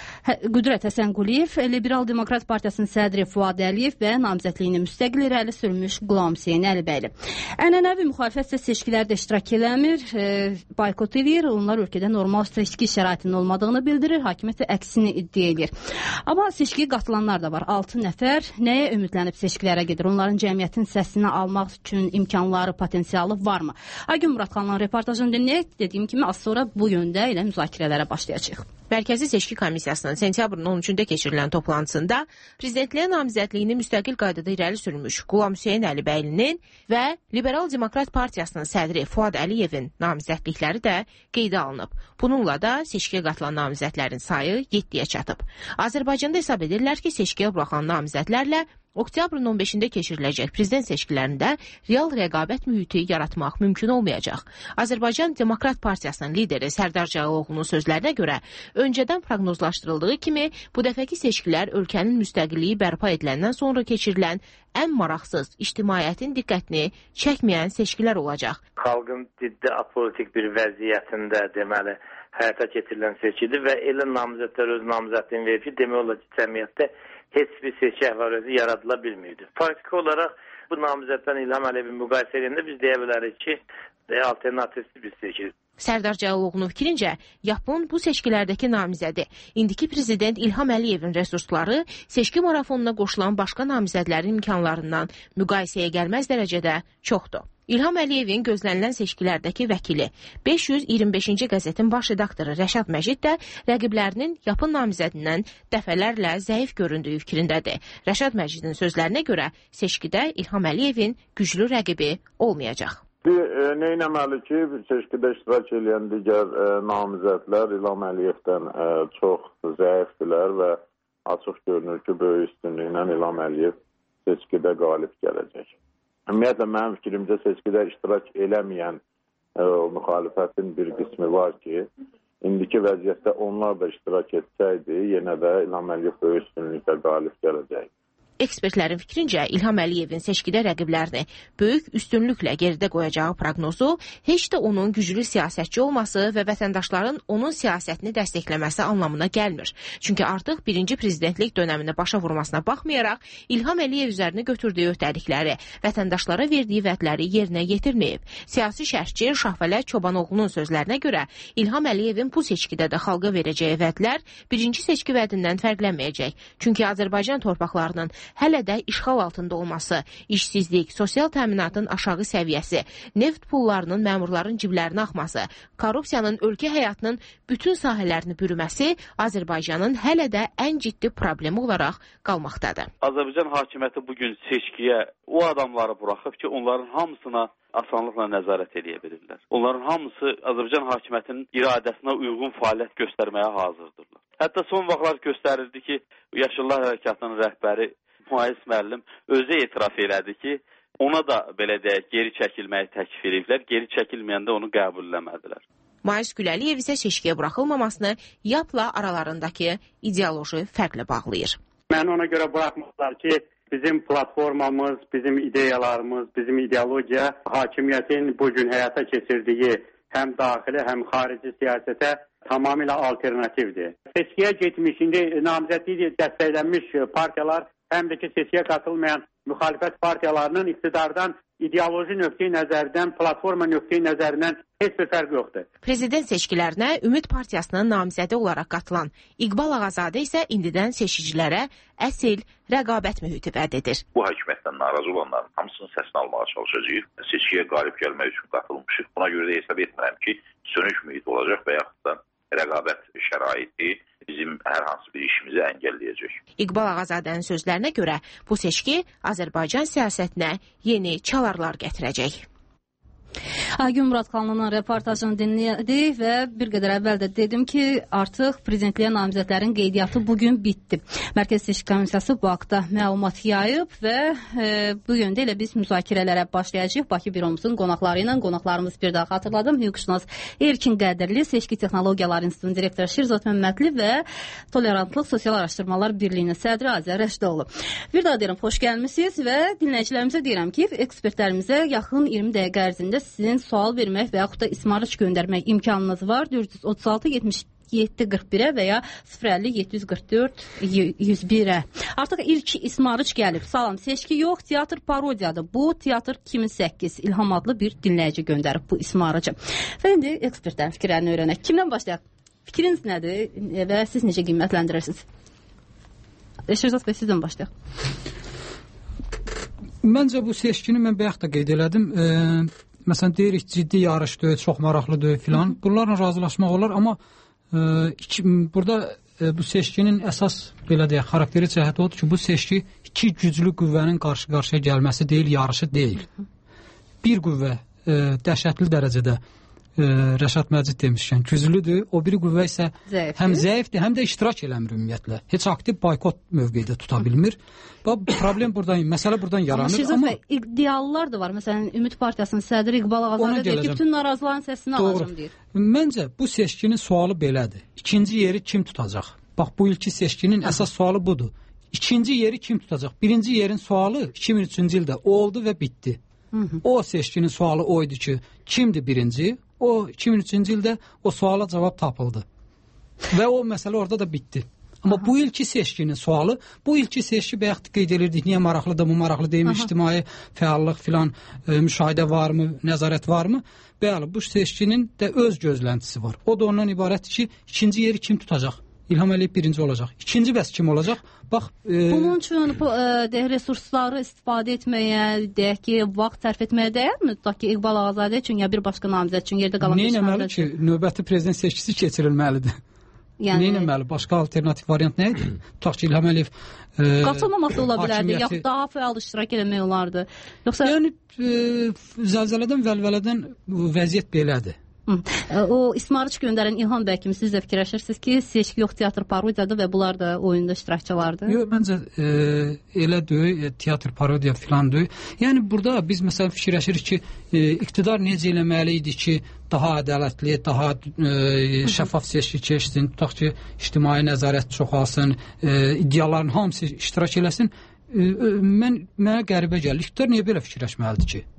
Qüdrət Həsənquliyev, Liberal Demokrat Partiyasının sədri Fuad Əliyev və namizədliyini müstəqil irəli sürmüş Qulam Hüseyn Əlibəyli. Ənənəvi müxalifət isə seçkilərdə iştirak eləmir, e, boykot edir. Onlar ölkədə normal seçki şəraitinin olmadığını bildirir, hakimiyyət əksini iddia edir. Amma seçkiyə qatılanlar da var. altı nəfər nəyə ümidlənib seçkilərə gedir? Onların cəmiyyətin səsini almaq üçün imkanları, potensialı varmı? Aygün Muradxanların reportajını dinləyək. Dediyim kimi az sonra bu yöndə ilə müzakirələrə başlayacağıq. Mərkəzi Seçki Komissiyasının sentyabrın on üçündə keçirilən toplantısında prezidentliyə namizədliyini müstəqil qaydada irəli sürmüş Qulam Hüseyn Əlibəylinin və Liberal Demokrat Partiyasının sədri Fuad Əliyevin namizədlikləri də qeydə alınıb. Bununla da seçkiyə qatılan namizədlərin sayı yeddiyə çatıb. Azərbaycanda hesab edirlər ki, seçkiyə buraxılan namizədlərlə oktyabrın on beşində keçiriləcək prezident seçkilərində real rəqabət mühiti yaratmaq mümkün olmayacaq. Azərbaycan Demokrat Partiyasının lideri Sərdar Cəloğlu'nun sözlərinə görə öncədən proqnozlaşdırıldığı kimi bu dəfəki seçkilər ölkənin müstəqilliyi bərpa ediləndən sonra keçirilən ən maraqsız, ictimaiyyətin diqqətini çəkməyən seçkilər olacaq. Xalqın ciddi apolitik bir vəziyyətində deməli həyata keçirilən seçkidir və elə namizədlər öz namizədliyini verir ki, demək olar ki, cəmiyyətdə heç bir seçki əhval-ruhiyyə yaradıla bilmirdi. Faktiki olaraq bu namizəddən İlham Əliyevin müqayisə edəndə biz deyə bilərik ki, alternativsiz bir seçki. Sərdar Cəloğlu'nun fikrincə, Yapon bu seçkilərdəki namizədi. İndiki prezident İlham Əliyevin resursları seçki marafonuna qoşulan başqa namizədlərin imkanlarından müqayisəyə gəlməz dərəcədə çoxdur. İlham Əliyevin gözlənilən seçkilərdəki vəkili beş yüz iyirmi beşinci qəzetin baş redaktoru Rəşad Məcid də rəqiblərinin Yapon namizədindən dəfələrlə zəif göründüyü fikrindədir. Rəşad Məcidin sözlərinə görə seçkidə İlham Əliyevin güclü rəqibi olmayacaq. Bir e, nə etməli ki, seçkidə iştirak edən digər e, namizədlər İlham Əliyevdən e, çox zəifdilər və açıq görünür ki, böyük üstünlüklə İlham Əliyev seçkidə qalib gələcək. Ümumiyyətlə, mənim fikrimcə seçkidə iştirak eləməyən e, müxalifətin bir qismi var ki, indiki vəziyyətdə onlar da iştirak etsəydi, yenə də İlham Əliyev böyük üstünlüklə qalib gələcək. Ekspertlərin fikrincə İlham Əliyevin seçkidə rəqiblərini böyük üstünlüklə geridə qoyacağı proqnozu heç də onun güclü siyasətçi olması və vətəndaşların onun siyasətini dəstəkləməsi anlamına gəlmir. Çünki artıq birinci prezidentlik dönəmini başa vurmasına baxmayaraq İlham Əliyev üzərinə götürdüyü öhdəlikləri, vətəndaşlara verdiyi vədləri yerinə yetirməyib. Siyasi şərhçi Şahvələ Çobanoğlu'nun sözlərinə görə İlham Əliyevin bu seçkidə də xalqa verəcəyi vədlər birinci seçki vədindən fərqlənməyəcək. Çünki Azərbaycan torpaqlarının hələ də işğal altında olması, işsizlik, sosial təminatın aşağı səviyyəsi, neft pullarının məmurların ciblərinə axması, korrupsiyanın ölkə həyatının bütün sahələrini bürüməsi Azərbaycanın hələ də ən ciddi problemi olaraq qalmaqdadır. Azərbaycan hakimiyyəti bugün seçkiyə o adamları buraxıb ki, onların hamısına asanlıqla nəzarət edə bilirlər. Onların hamısı Azərbaycan hakimiyyətinin iradəsinə uyğun fəaliyyət göstərməyə hazırdırlar. Hətta son vaxtlar göstərirdi ki, Yaşıllar Hərəkatının rəhbəri Mühayis müəllim özü etiraf elədi ki, ona da belə deyək, geri çəkilməyi təklif ediblər, geri çəkilməyəndə onu qəbul eləmədilər. Mais Güləliyev isə seçkiyə buraxılmamasını YAP-la aralarındakı ideoloji fərqlə bağlayır. Mən ona görə buraxmırlar ki, bizim platformamız, bizim ideyalarımız, bizim ideologiya hakimiyyətin bugün həyata keçirdiyi həm daxili, həm xarici siyasətə tamamilə alternativdir. Seçkiyə getmiş, indi namizədliyi dəstəklənmiş partiyalar həm də ki, seçkiyə qatılmayan müxalifət partiyalarının iqtidardan ideoloji nöqteyi nəzərdən, platforma nöqteyi nəzərindən heç bir fərq yoxdur. Prezident seçkilərinə Ümid Partiyasının namizədi olaraq qatılan İqbal Ağazadə isə indidən seçicilərə əsl rəqabət mühiti vəd edir. Bu hakimiyyətdən narazı olanların hamısının səsini almağa çalışacağıq. Seçkiyə qalib gəlmək üçün qatılmışıq. Buna görə də hesab etmirəm ki, sönük mühit olacaq və yaxud da rəqabət şəraiti bizim hər hansı bir işimizi əngəlləyəcək. İqbal Ağazadənin sözlərinə görə bu seçki Azərbaycan siyasətinə yeni çalarlar gətirəcək. Aygün Muradxanlının reportajını dinlədik və bir qədər əvvəl də dedim ki, artıq prezidentliyə namizədlərin qeydiyyatı bugün bitdi. Mərkəzi Seçki Komissiyası bu haqda məlumat yayıb və e, bu yöndə ilə biz müzakirələrə başlayacağıq. Bakı büromuzun qonaqları ilə qonaqlarımız bir daha xatırladım. Hüquqşünas Erkin Qədirli, Seçki Texnologiyaları İnstitutunun direktoru Şirzat Məmmədli və Tolerantlıq Sosial Araşdırmalar Birliyinin sədri Azər Rəşidoğlu. Bir daha deyirəm, xoş gəlmisiniz və dinləyicilərimizə deyirəm ki, ekspertlərimizə yaxın iyirmi dəqiqə ərzində sizin sual vermək və yaxud da ismarıç göndərmək imkanınız var. dörd yüz otuz altı yetmiş yeddi qırx birə və ya sıfır əlli yeddi yüz qırx dörd yüz birə. Artıq ilk ismarıç gəlib. Salam, seçki yox, teatr parodiyadır. Bu teatr iki min səkkiz İlham adlı bir dinləyici göndərib bu ismarıcı. Və indi ekspertlərin fikirlərini öyrənək. Kimdən başlayaq? Fikriniz nədir və siz necə qiymətləndirirsiniz? Şirzat bəy, sizdən başlayaq. Məncə bu seçkini mən bayaq da qeyd elədim. E, məsələn, deyirik, ciddi yarışdır, çox maraqlıdır filan. Bunlarla razılaşmaq olar, amma e, iki, burada e, bu seçkinin əsas belə deyək, xarakteri cəhəti odur ki, bu seçki iki güclü qüvvənin qarşı-qarşıya gəlməsi deyil, yarışı deyil. Bir qüvvə e, dəhşətli dərəcədə e, Rəşad Məcid demişkən güclüdür, o biri qüvvə isə zəifdir. Həm zəifdir, həm də iştirak eləmir ümumiyyətlə. Heç aktiv boykot mövqedə tuta bilmir. Bax, problem buradan, məsələ buradan yaranır. Amma, amma ideallar da var. Məsələn, Ümid Partiyasının sədri İqbal Ağazadə deyir ki, bütün narazıların səsini alacağım deyir. Məncə bu seçkinin sualı belədir. İkinci yeri kim tutacaq? Bax, bu ilki seçkinin əsas sualı budur. İkinci yeri kim tutacaq? Birinci yerin sualı iki min üçüncü ildə oldu və bitdi. Hı -hı. O seçkinin sualı oydu ki, kimdir birinci? O iki min üçüncü ildə o suala cavab tapıldı. Və o məsələ orada da bitdi. Amma aha, bu ilki seçkinin sualı, bu ilki seçki bayaq qeyd edirdik, niyə maraqlıdır, bu maraqlı deyil, ictimai fəallıq filan, e, müşahidə varmı, nəzarət varmı? Bəli, bu seçkinin də öz gözləntisi var. O da ondan ibarətdir ki, ikinci yeri kim tutacaq? İlham Əliyev birinci olacaq. İkinci bəs kim olacaq? Bax, e... bunun üçün bu e, resursları istifadə etməyə, deyək ki, vaxt sərf etməyə dəyərmi? Tutaq ki, İqbal Ağazadə üçün ya bir başqa namizəd üçün yerdə qalan nə etməli ki, növbəti prezident seçkisi keçirilməlidir. Yəni eləməli? Başqa alternativ variant nə idi? Tutaq ki, İlham Əliyev qaçılmamaq da ola bilərdi, yaxud daha fəal iştirak eləmək olardı. Yoxsa yəni zəlzələdən, vəlvələdən vəziyyət belədir. O İsmarıç göndərən İlham bəy kimi siz də fikirləşirsiniz ki, seçki yox, teatr parodiyadır və bunlar da oyunda iştirakçılardır? Yox, məncə e, elə deyil, teatr parodiya filan deyil. Yəni burada biz məsələn fikirləşirik ki, e, iqtidar necə eləməli idi ki, daha ədalətli, daha e, şəffaf seçki keçsin, tutaq ki, ictimai nəzarət çoxalsın, e, iddiaların hamısı iştirak eləsin. E, mən mənə qəribə gəlir. İqtidar niyə belə fikirləşməlidir ki?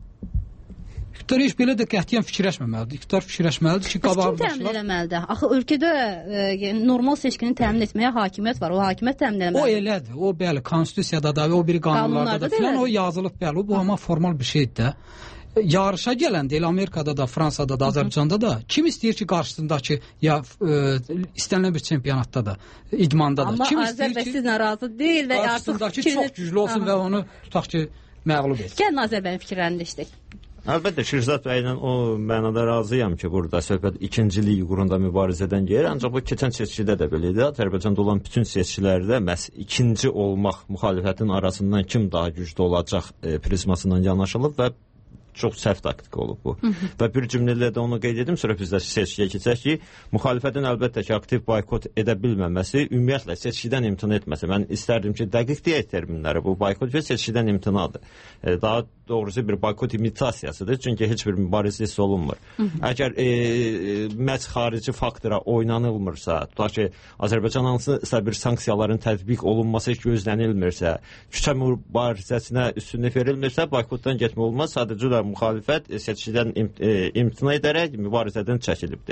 İqtidar heç belə də qətiyyən fikirləşməməlidir. İqtidar fikirləşməlidir ki, qabaqdaşlar... Kim təmin eləməlidir? Axı ölkədə e, normal seçkini təmin etməyə hakimiyyət var. O hakimiyyət təmin eləməlidir. O elədir. O bəli, konstitusiyada da, o biri qanunlarda da filan o yazılıb bəli. O bu amma formal bir şeydir də. Yarışa gələndə elə Amerikada da, Fransada da, Azərbaycanda da kim istəyir ki, qarşısındakı ya e, istənilən bir çempionatda da, idmanda da. Amma kim Azərbaycan ki, sizlə razı deyil və qarşısındakı çox güclü olsun və onu tutaq ki, məğlub etsin. Gəlin Azərbaycan fikirlərini deşdik. Əlbəttə Şirzad bəylə o mənada razıyam ki, burada söhbət ikincilik uğrunda mübarizədən gedir. Ancaq bu keçən seçkidə də belə idi. Azərbaycanda olan bütün seçkilərdə məhz ikinci olmaq müxalifətin arasından kim daha güclü olacaq e, prizmasından yanaşılıb və çox səhv taktik olub bu. Hı -hı. Və bir cümlələ də onu qeyd edim, sonra biz də seçkiyə keçək ki, müxalifətin əlbəttə ki, aktiv boykot edə bilməməsi, ümumiyyətlə seçkidən imtina etməsi. Mən istərdim ki, dəqiq deyək terminləri, bu boykot və seçkidən imtinadır. E, daha doğrusu bir boykot imitasiyasıdır, çünki heç bir mübarizə hiss olunmur. Hı -hı. Əgər e, məhz xarici faktora oynanılmırsa, tutaq ki, Azərbaycan hansısa bir sanksiyaların tətbiq olunması gözlənilmirsə, küçə mübarizəsinə üstünlük verilmirsə, boykotdan getmək olmaz. Sadəcə də müxalifət seçkidən imtina edərək mübarizədən çəkilibdir.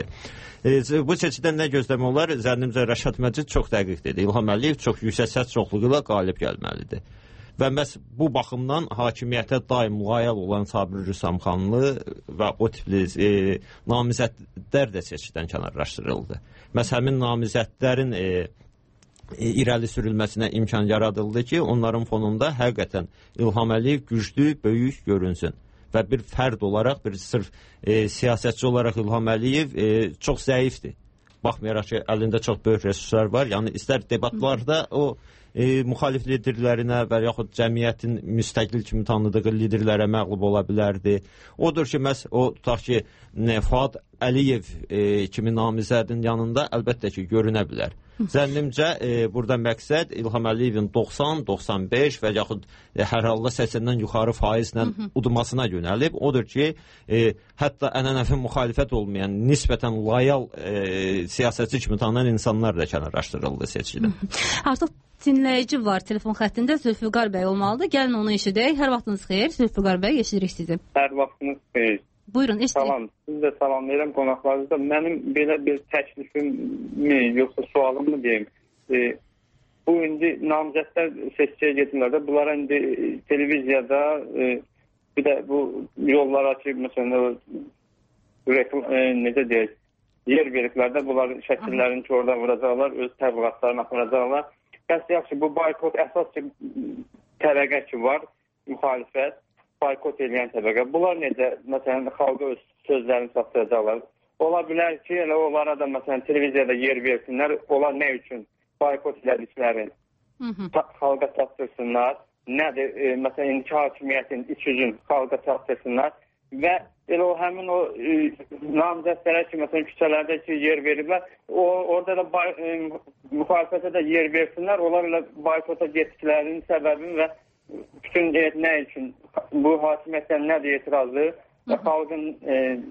E, bu seçkidən nə gözləmək olar? Zənnimcə Rəşad Məcid çox dəqiq dedi. İlham Əliyev çox yüksək səs çoxluğu ilə qalib gəlməlidir. Və məhz bu baxımdan hakimiyyətə daim loyal olan Sabir Rüstəmxanlı və o tipli e, namizədlər də seçkidən kənarlaşdırıldı. Məhz həmin namizədlərin e, e, irəli sürülməsinə imkan yaradıldı ki, onların fonunda həqiqətən İlham Əliyev güclü, böyük görünsün. Və bir fərd olaraq, bir sırf e, siyasətçi olaraq İlham Əliyev e, çox zəifdir. Baxmayaraq ki, əlində çox böyük resurslar var. Yəni istər debatlarda o e, müxalif liderlərinə və yaxud cəmiyyətin müstəqil kimi tanıdığı liderlərə məğlub ola bilərdi. Odur ki, məhz o tutaq ki, ne, Fuad Əliyev e, kimi namizədin yanında əlbəttə ki, görünə bilər. Zənnimcə e, burada məqsəd İlham Əliyevin doxsan, doxsan beş və yaxud e, hər halda səssindən yuxarı faizlə udmasına yönəlib. Odur ki, e, hətta ənənəvi müxalifət olmayan, nisbətən loyal e, siyasətçi kimi tanınan insanlar da kənarlaşdırıldı seçkidə. Artıq dinləyici var telefon xəttində, Zülfüqar bəy olmalıdır. Gəlin onu eşidək. Hər vaxtınız xeyir, Zülfüqar bəy, eşidirik sizi. Hər vaxtınız xeyir. Buyurun, eşidirik. Salam, siz də salamlayıram qonaqlarınızda. Mənim belə bir təklifim mi, yoxsa sualım mı deyim? E, bu indi namizədlər seçkiyə gedirlər də, bunlar indi televiziyada e, bir də bu yollar açıb, məsələn, reklam, e, necə deyək, yer veriklərdə bunlar şəkillərini ki, orada vuracaqlar, öz təbliğatlarını aparacaqlar. Bəs yaxşı, bu boykot əsas ki, təbəqə ki var, müxalifət, boykot edən təbəqə. Bunlar necə, məsələn, xalqa öz sözlərini çatdıracaqlar. Ola bilər ki, elə onlara da, məsələn, televiziyada yer versinlər, onlar nə üçün boykot edildiklərini xalqa çatdırsınlar, nədir, e, məsələn, indiki hakimiyyətin iç yüzün xalqa çatdırsınlar və elə o həmin o e, namizədlərə ki, məsələn, küçələrdə ki, yer veriblər, o, orada da e, müxalifətə də yer versinlər, onlar ilə boykota getdiklərinin səbəbini və bütün e, nə üçün bu hakimiyyətdən nədir etirazı və xalqın e,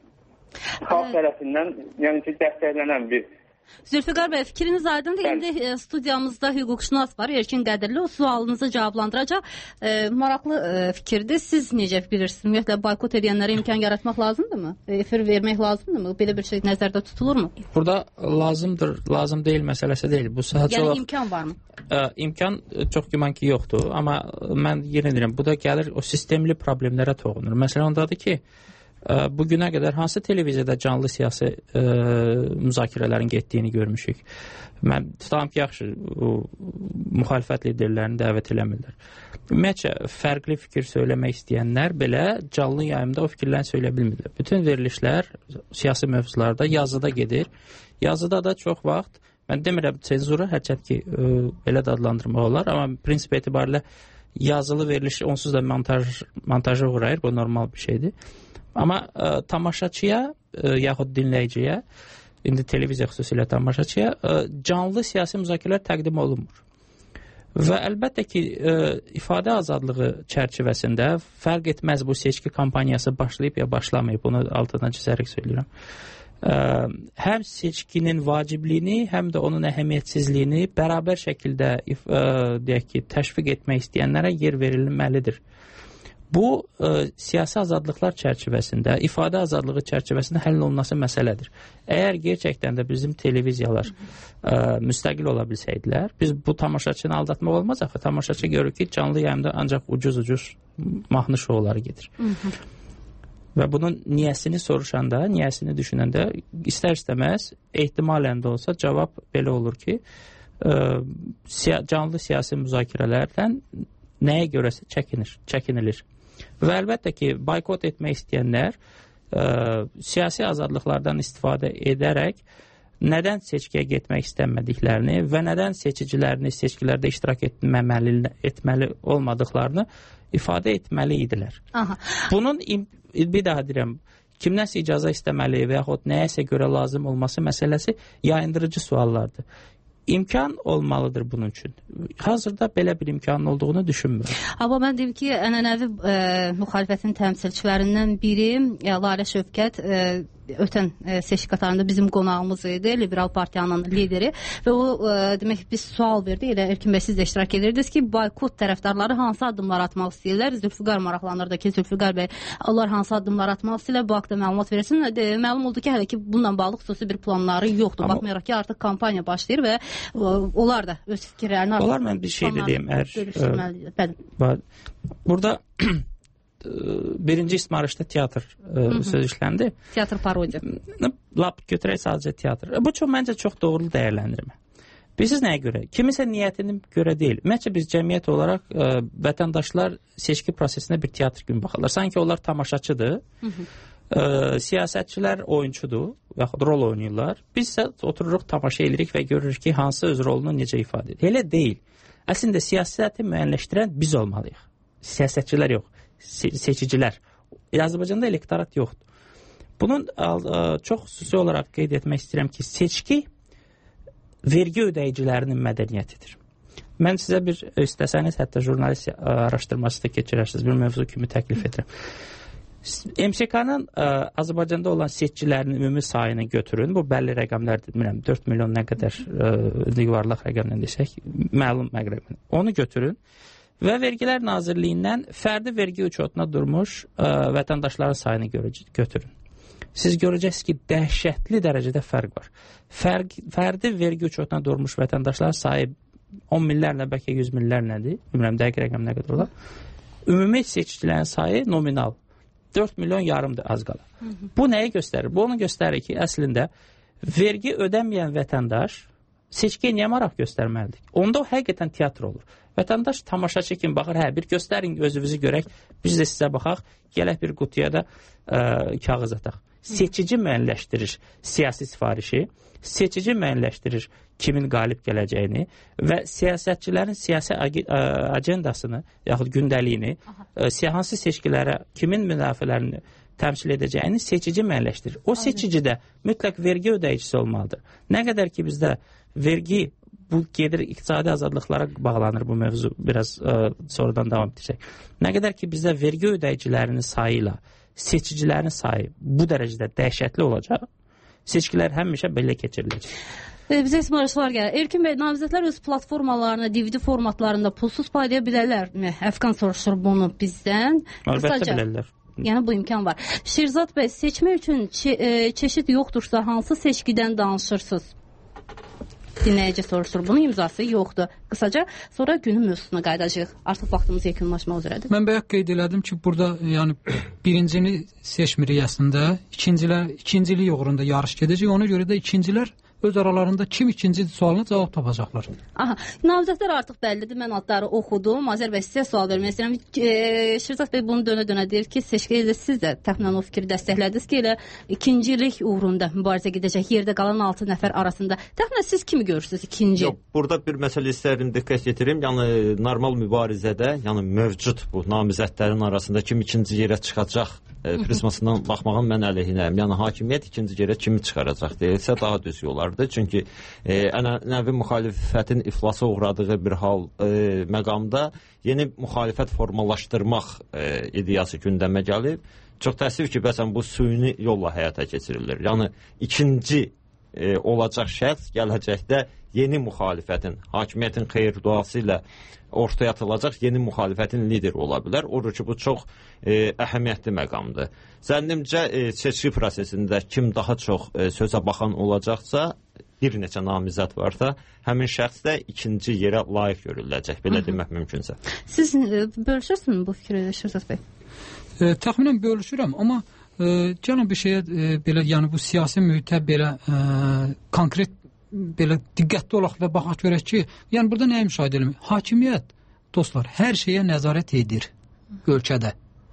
xalq tərəfindən yəni ki, dəstəklənən bir. Zülfüqar bəy, fikriniz aydındır. İndi e, studiyamızda hüquqşünas var, Erkin Qədirli. O sualınızı cavablandıracaq. E, maraqlı e, fikirdir. Siz necə bilirsiniz? Ümumiyyətlə, boykot edənlərə imkan yaratmaq lazımdırmı? E, efir vermək lazımdırmı? Belə bir şey nəzərdə tutulurmu? Burada lazımdır, lazım deyil məsələsi deyil. Bu sadəcə yəni olaraq... imkan varmı? Ə, imkan çox güman ki, yoxdur. Amma mən yenə deyirəm, bu da gəlir o sistemli problemlərə toxunur. Məsələn, ondadır ki, bugünə qədər hansı televiziyada canlı siyasi ə, müzakirələrin getdiyini görmüşük. Mən tutam ki, yaxşı, o, müxalifət liderlərini dəvət eləmirlər. Ümumiyyətcə, fərqli fikir söyləmək istəyənlər belə canlı yayımda o fikirlərini söyləyə bilmirlər. Bütün verilişlər siyasi mövzularda yazıda gedir. Yazıda da çox vaxt Mən demirəm senzura hərçənd ki, ə, belə də adlandırmaq olar, amma prinsip etibarilə yazılı veriliş onsuz da montaj montaja uğrayır, bu normal bir şeydir. Amma ə, tamaşaçıya ə, yaxud dinləyiciyə, indi televiziya xüsusilə tamaşaçıya ə, canlı siyasi müzakirələr təqdim olunmur. Və əlbəttə ki, ə, ifadə azadlığı çərçivəsində fərq etməz bu seçki kampaniyası başlayıb ya başlamayıb, bunu altından çizərək söyləyirəm. Ə, həm seçkinin vacibliyini, həm də onun əhəmiyyətsizliyini bərabər şəkildə ə, deyək ki, təşviq etmək istəyənlərə yer verilməlidir. Bu, ə, siyasi azadlıqlar çərçivəsində, ifadə azadlığı çərçivəsində həll olunması məsələdir. Əgər gerçəkdən də bizim televiziyalar ə, müstəqil ola bilsəydilər, biz bu tamaşaçını aldatmaq olmaz axı. Tamaşaçı görür ki, canlı yayımda ancaq ucuz-ucuz mahnı şouları gedir. Hı -hı. Və bunun niyəsini soruşanda, niyəsini düşünəndə istər-istəməz ehtimalən də olsa cavab belə olur ki, ə, siya canlı siyasi müzakirələrdən nəyə görəsə çəkinir, çəkinilir. Və əlbəttə ki, boykot etmək istəyənlər ə, siyasi azadlıqlardan istifadə edərək nədən seçkiyə getmək istəmədiklərini və nədən seçicilərini seçkilərdə iştirak etməməli, etməli olmadıqlarını ifadə etməli idilər. Aha. Bunun bir daha deyirəm, kimdənsə icazə istəməli və yaxud nəyəsə görə lazım olması məsələsi yayındırıcı suallardır. İmkan olmalıdır bunun üçün. Hazırda belə bir imkanın olduğunu düşünmürəm. Amma mən deyim ki, ənənəvi e, müxalifətin təmsilçilərindən biri e, Lalə Şövkət e, ötən e, seçki qatarında bizim qonağımız idi, Liberal Partiyanın lideri və o e, demək biz sual verdi, elə Erkin bəy siz də iştirak edirdiniz ki, boykot tərəfdarları hansı addımlar atmaq istəyirlər? Zülfüqar maraqlanırdı ki, Zülfüqar bəy onlar hansı addımlar atmaq istəyirlər? Bu haqda məlumat verirsin. E, məlum oldu ki, hələ ki bununla bağlı xüsusi bir planları yoxdur. Amma baxmayaraq ki, artıq kampaniya başlayır və o, onlar da öz fikirlərini artıq Onlar mən bir şey dediyim, əgər burada birinci ismarışda teatr ə, söz işləndi. Teatr parodiya. Lap götürək sadəcə teatr. Bu çox məncə çox doğru dəyərləndirmə. Bilirsiniz nəyə görə? Kimisə niyyətinin görə deyil. Ümumiyyətcə biz cəmiyyət olaraq ə, vətəndaşlar seçki prosesinə bir teatr kimi baxırlar. Sanki onlar tamaşaçıdır. Hı -hı. Ə, siyasətçilər oyunçudur, yaxud rol oynayırlar. Biz isə otururuq, tamaşa edirik və görürük ki, hansı öz rolunu necə ifadə edir. Elə deyil. Əslində siyasəti müəyyənləşdirən biz olmalıyıq. Siyasətçilər yox. Se seçicilər. Azərbaycanda elektorat yoxdur. Bunun ə, çox xüsusi olaraq qeyd etmək istəyirəm ki, seçki vergi ödəyicilərinin mədəniyyətidir. Mən sizə bir istəsəniz, hətta jurnalist araşdırması da keçirərsiniz, bir mövzu kimi təklif edirəm. M S K-nın Azərbaycanda olan seçicilərinin ümumi sayını götürün. Bu bəlli rəqəmlərdir. Bilmirəm, dörd milyon nə qədər ə, yuvarlaq rəqəmlə desək, məlum rəqəm. Onu götürün. Və Vergilər Nazirliyindən fərdi vergi uçotuna durmuş ə, vətəndaşların sayını götürün. Siz görəcəksiniz ki, dəhşətli dərəcədə fərq var. Fərq, fərdi vergi uçotuna durmuş vətəndaşların sayı on minlərlə, bəlkə yüz minlərlədir. Bilmirəm, dəqiq rəqəm nə qədər olar. Ümumi seçicilərin sayı nominal. dörd milyon yarımdır az qala. Bu nəyi göstərir? Bu onu göstərir ki, əslində vergi ödəməyən vətəndaş seçkiyə niyə maraq göstərməlidir? Onda o həqiqətən teatr olur. Vətəndaş tamaşaçı kimi baxır, hə, bir göstərin, özünüzü görək, biz də sizə baxaq, gələk bir qutuya da ə, kağız ataq. Seçici müəyyənləşdirir siyasi sifarişi, seçici müəyyənləşdirir kimin qalib gələcəyini və siyasətçilərin siyasi agendasını, yaxud gündəliyini, ə, hansı seçkilərə, kimin münafiələrini təmsil edəcəyini seçici müəyyənləşdirir. O seçici də mütləq vergi ödəyicisi olmalıdır. Nə qədər ki bizdə vergi, bu gedir iqtisadi azadlıqlara bağlanır bu mövzu, biraz ə, sonradan davam edəcək. Nə qədər ki bizdə vergi ödəyicilərinin sayı ilə seçicilərin sayı bu dərəcədə dəhşətli olacaq, seçkilər həmişə belə keçiriləcək. E, bizə ismarışlar gəlir. Erkin bəy, namizədlər öz platformalarına, D V D formatlarında pulsuz paydaya bilərlərmi? Əfqan soruşur bunu bizdən. Əlbəttə bilərlər. Yəni bu imkan var. Şirzad bəy, seçmək üçün çe e, çeşid yoxdursa hansı seçkidən danışırsınız? Dinləyici soruşur. Bunun imzası yoxdur. Qısaca sonra günün mövzusuna qayıdacağıq. Artıq vaxtımız yekunlaşmaq üzrədir. Mən bayaq qeyd elədim ki, burada yəni birincini seçmirik əslində. İkincilər, ikincilik uğrunda yarış gedəcək. Ona görə də ikincilər öz aralarında kim ikinci sualına cavab tapacaqlar. Aha, namizədlər artıq bəllidir. Mən adları oxudum. Azər bəy sizə sual vermək istəyirəm. E, Şirzat bəy bunu dönə-dönə deyir ki, seçkidə siz də təxminən o fikri dəstəklədiniz ki, elə ikincilik uğrunda mübarizə gedəcək yerdə qalan altı nəfər arasında. Təxminən siz kimi görürsünüz ikinci? Yox, burada bir məsələ istəyirəm diqqət yetirim. Yəni normal mübarizədə, yəni mövcud bu namizədlərin arasında kim ikinci yerə çıxacaq e, prismasından baxmağın mən əleyhinəyəm. Yəni hakimiyyət ikinci yerə kimi çıxaracaq deyilsə daha düz olardı. Çünki e, ənənəvi müxalifətin iflasa uğradığı bir hal e, məqamda yeni müxalifət formalaşdırmaq e, ideyası gündəmə gəlib. Çox təəssüf ki, bəzən bu süni yolla həyata keçirilir. Yəni ikinci e, olacaq şəxs gələcəkdə yeni müxalifətin, hakimiyyətin xeyir duası ilə ortaya atılacaq yeni müxalifətin lideri ola bilər. Odur ki, bu çox e, əhəmiyyətli məqamdır. Zənnimcə e, seçki prosesində kim daha çox e, sözə baxan olacaqsa, bir neçə namizəd varsa, həmin şəxs də ikinci yerə layiq görüləcək. Belə demək mümkünsə. Siz e, bölüşürsünüz bu fikri Şirzat bəy? E, təxminən bölüşürəm, amma e, gəlin bir şeyə e, belə, yəni bu siyasi mühitə belə e, konkret belə diqqətli olaq və baxaq görək ki, yəni burada nəyə müşahidə edilir? Hakimiyyət, dostlar, hər şeyə nəzarət edir ölkədə.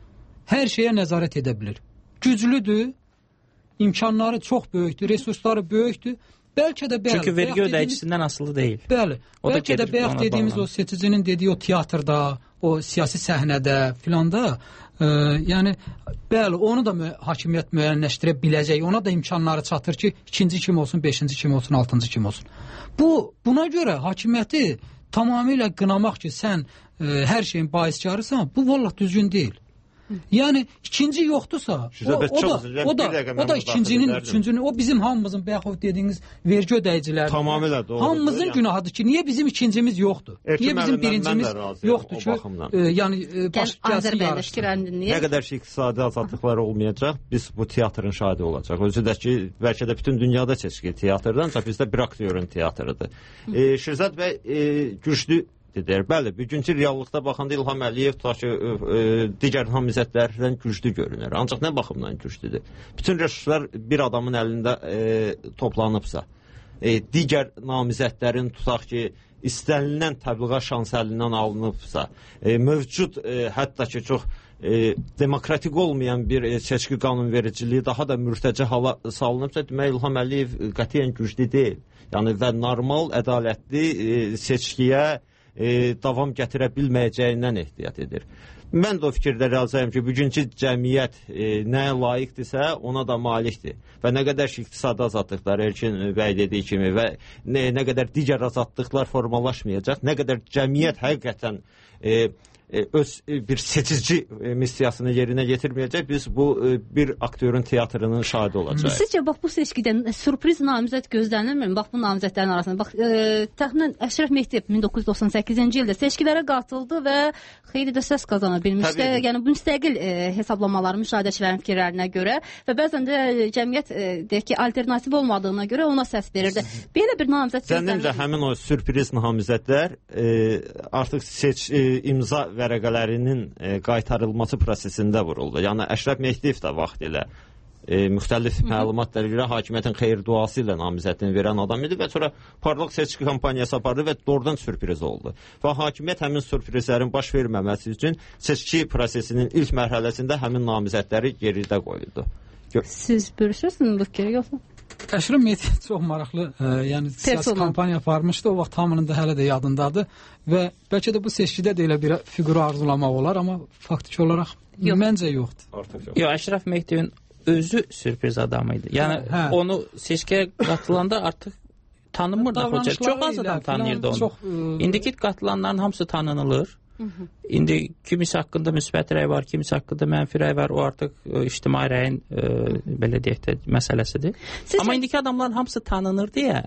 Hər şeyə nəzarət edə bilir. Güclüdür, imkanları çox böyükdür, resursları böyükdür. Bəlkə də bəli. Çünki vergi ödəyicisindən asılı deyil. Bəli. O bəlkə də bayaq dediyimiz o seçicinin dediyi o teatrda, o siyasi səhnədə filanda, e, yəni bəli, onu da mü hakimiyyət müəyyənləşdirə biləcək. Ona da imkanları çatır ki, ikinci kim olsun, beşinci kim olsun, altıncı kim olsun. Bu buna görə hakimiyyəti tamamilə qınamaq ki, sən e, hər şeyin baiskarısan, bu vallahi düzgün deyil. Yəni ikinci yoxdursa, o, o da o da o da ikincinin, üçüncünün, o bizim hamımızın bayaq dediyiniz vergi ödəyiciləri. Tamamilə doğrudur. Hamımızın yəni günahıdır ki, niyə bizim ikincimiz yoxdur? Niyə bizim birincimiz yoxdur ki, e, yəni e, baş gəlsin yarışdır. Nə qədər ki iqtisadi azadlıqlar olmayacaq, biz bu teatrın şahidi olacaq. Özü də ki, bəlkə də bütün dünyada seçki teatrdan, ancaq bizdə bir aktyorun teatrıdır. E, Şirzat bəy e, güclü deyir. Bəli, bugünkü reallıqda baxanda İlham Əliyev tutaq ki, e, digər namizədlərdən güclü görünür. Ancaq nə baxımdan güclüdür? Bütün resurslar bir adamın əlində e, toplanıbsa, e, digər namizədlərin tutaq ki, istənilən təbliğat şansı əlindən alınıbsa, e, mövcud e, hətta ki, çox e, demokratik olmayan bir e, seçki qanunvericiliyi daha da mürtəci hala salınıbsa, demək İlham Əliyev qətiyyən güclü deyil. Yəni və normal, ədalətli e, seçkiyə E, davam gətirə bilməyəcəyindən ehtiyat edir. Mən də o fikirdə razıyam ki, bugünkü cəmiyyət e, nəyə layiqdirsə, ona da malikdir. Və nə qədər ki, iqtisadi azadlıqlar Elkin bəy dediyi kimi və nə, nə qədər digər azadlıqlar formalaşmayacaq, nə qədər cəmiyyət həqiqətən e, öz bir seçici missiyasını yerinə yetirməyəcək, biz bu bir aktyorun teatrının şahidi olacaq. Sizcə, bax, bu seçkidən sürpriz namizəd gözlənilmir? Bax, bu namizədlərin arasında. Bax, e, təxminən Əşrəf Mehdiyev min doqquz yüz doxsan səkkizinci ildə seçkilərə qatıldı və xeyli də səs qazana bilmişdi. Yəni, müstəqil e, hesablamalar müşahidəçilərin fikirlərinə görə və bəzən də cəmiyyət e, deyək ki, alternativ olmadığına görə ona səs verirdi. Belə bir namizəd gözlənilmir. Zənnimcə, həmin o sürpriz namizədlər e, artıq seç, e, imza vərəqələrinin e, qaytarılması prosesində vuruldu. Yəni Əşrəf Mehdiyev də vaxt ilə e, müxtəlif məlumatlara görə hakimiyyətin xeyir duası ilə namizədini verən adam idi və sonra parlaq seçki kampaniyası apardı və doğrudan sürpriz oldu. Və hakimiyyət həmin sürprizlərin baş verməməsi üçün seçki prosesinin ilk mərhələsində həmin namizədləri geridə qoydu. Gör Siz bölüşürsünüz bu fikri yoxsa? Əşrəf Mehdiyev çox maraqlı, e, yəni siyasi kampaniya aparmışdı. O vaxt hamının da hələ də yadındadır və bəlkə də bu seçkidə də elə bir fiquru arzulamaq olar, amma faktiki olaraq yox. Məncə yoxdur. Yox, Əşrəf Mehdiyevin özü sürpriz adamı idi. Yəni hə. Onu seçkiyə qatılanda artıq tanınmırdı Xocalı. Çox az adam tanıyırdı onu. Çox, e... İndiki qatılanların hamısı tanınılır. Hı -hı. İndi kimisi haqqında müsbət rəy var, kimisi haqqında mənfi rəy var. O artıq e, ictimai rəyin e, belə deyək də məsələsidir. Siz Amma indiki adamların hamısı tanınır deyə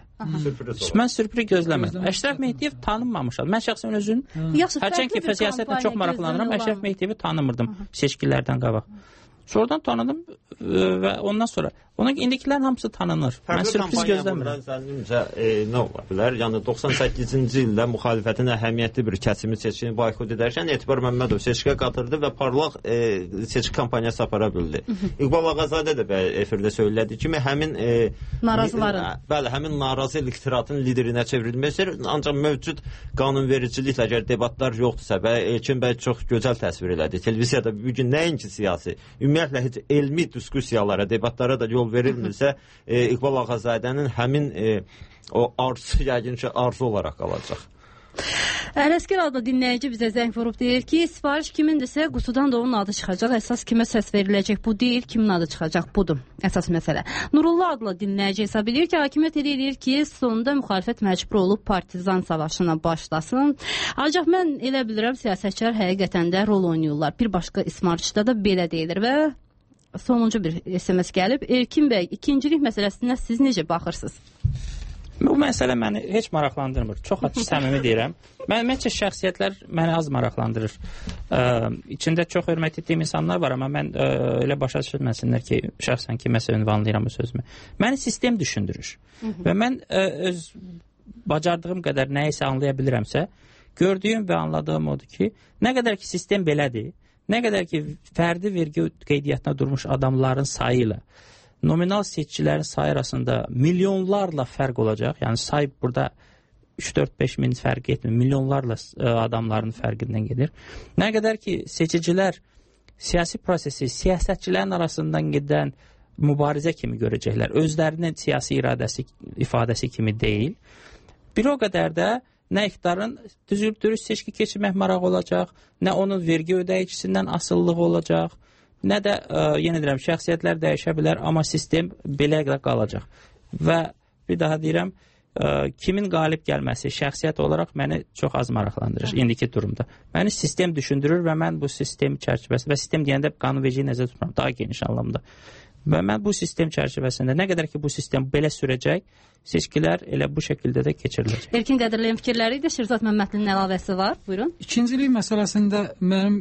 mən sürpriz gözləmirəm. Əşrəf Mehdiyev tanınmamışam. Mən şəxsən özüm hərçən ki siyasətlə çox maraqlanıram, Əşrəf Mehdiyevi tanımırdım seçkilərdən qabaq. Sonradan tanıdım və ondan sonra onun indikilərin hamısı tanınır. Mən sürpriz gözləmirəm. Zənnimcə e, nə ola bilər? Yəni doxsan səkkizinci ildə müxalifətin əhəmiyyətli bir kəsimi seçkini boykot edərkən Etibar Məmmədov seçkiyə qatıldı və parlaq e, seçki kampaniyası apara bildi. İqbal Ağazadə də efirdə söylədiyi kimi həmin e, narazıların, e, bəli, həmin narazı elektoratın liderinə çevrilməsi, ancaq mövcud qanunvericiliklə əgər debatlar yoxdursa və Elkin bəy çox gözəl təsvir elədi. Televiziyada bu gün nəinki siyasi, ümumiyyətlə heç elmi diskussiyalara, debatlara da yol verilmirsə, e, İqbal Ağazadənin həmin e, o arzusu yəqin ki, arzu olaraq qalacaq. Ələsgər adlı dinləyici bizə zəng vurub deyir ki, sifariş kimindirsə qutudan da onun adı çıxacaq. Əsas kimə səs veriləcək bu deyil, kimin adı çıxacaq budur. Əsas məsələ. Nurullah adlı dinləyici hesab edir ki, hakimiyyət elə edir ki, sonunda müxalifət məcbur olub partizan savaşına başlasın. Ancaq mən elə bilirəm, siyasətçilər həqiqətən də rol oynayırlar. Bir başqa ismarçıda da belə deyilir və sonuncu bir S M S gəlib. Elkin bəy, ikincilik məsələsinə siz necə baxırsınız? Bu məsələ məni heç maraqlandırmır. Çox açıq səmimi deyirəm. Mən məncə şəxsiyyətlər məni az maraqlandırır. Ə, içində çox hörmət etdiyim insanlar var, amma mən ə, elə başa düşməsinlər ki, şəxsən ki, məsələ ünvanlayıram bu sözümü. Məni sistem düşündürür. Hı -hı. Və mən ə, öz bacardığım qədər nəyisə anlaya bilirəmsə, gördüyüm və anladığım odur ki, nə qədər ki sistem belədir, nə qədər ki fərdi vergi qeydiyyatına durmuş adamların sayı ilə nominal seçicilərin sayı arasında milyonlarla fərq olacaq. Yəni say burada üç dörd beş min fərq etmir. Milyonlarla ə, adamların fərqindən gedir. Nə qədər ki seçicilər siyasi prosesi siyasətçilərin arasından gedən mübarizə kimi görəcəklər. Özlərinin siyasi iradəsi ifadəsi kimi deyil. Bir o qədər də nə iqtidarın düzültürüş seçki keçirmək marağı olacaq, nə onun vergi ödəyicisindən asılılığı olacaq, nə də ə, yenə deyirəm, şəxsiyyətlər dəyişə bilər, amma sistem belə qalacaq. Və bir daha deyirəm, ə, kimin qalib gəlməsi şəxsiyyət olaraq məni çox az maraqlandırır indiki durumda. Məni sistem düşündürür və mən bu sistem çərçivəsi və sistem deyəndə qanunvericiyi nəzərdə tutmuram, daha geniş anlamda. Və mən bu sistem çərçivəsində nə qədər ki bu sistem belə sürəcək, seçkilər elə bu şəkildə də keçiriləcək. Elkin Qədərliyən fikirləri ilə Şirzad Məmmədlinin əlavəsi var. Buyurun. İkincilik məsələsində mənim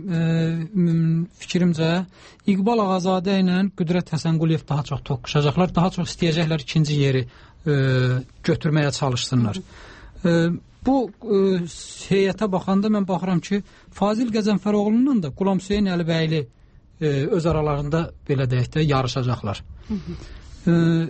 e, fikrimcə İqbal Ağazadə ilə Qüdrət Həsənquliyev daha çox toqquşacaqlar, daha çox istəyəcəklər ikinci yeri e, götürməyə çalışsınlar. E, bu e, heyətə baxanda mən baxıram ki, Fazil Qəzənfəroğlu'nun da Qulam Hüseyn Əlibəyli e, öz aralarında belə deyək də yarışacaqlar. E,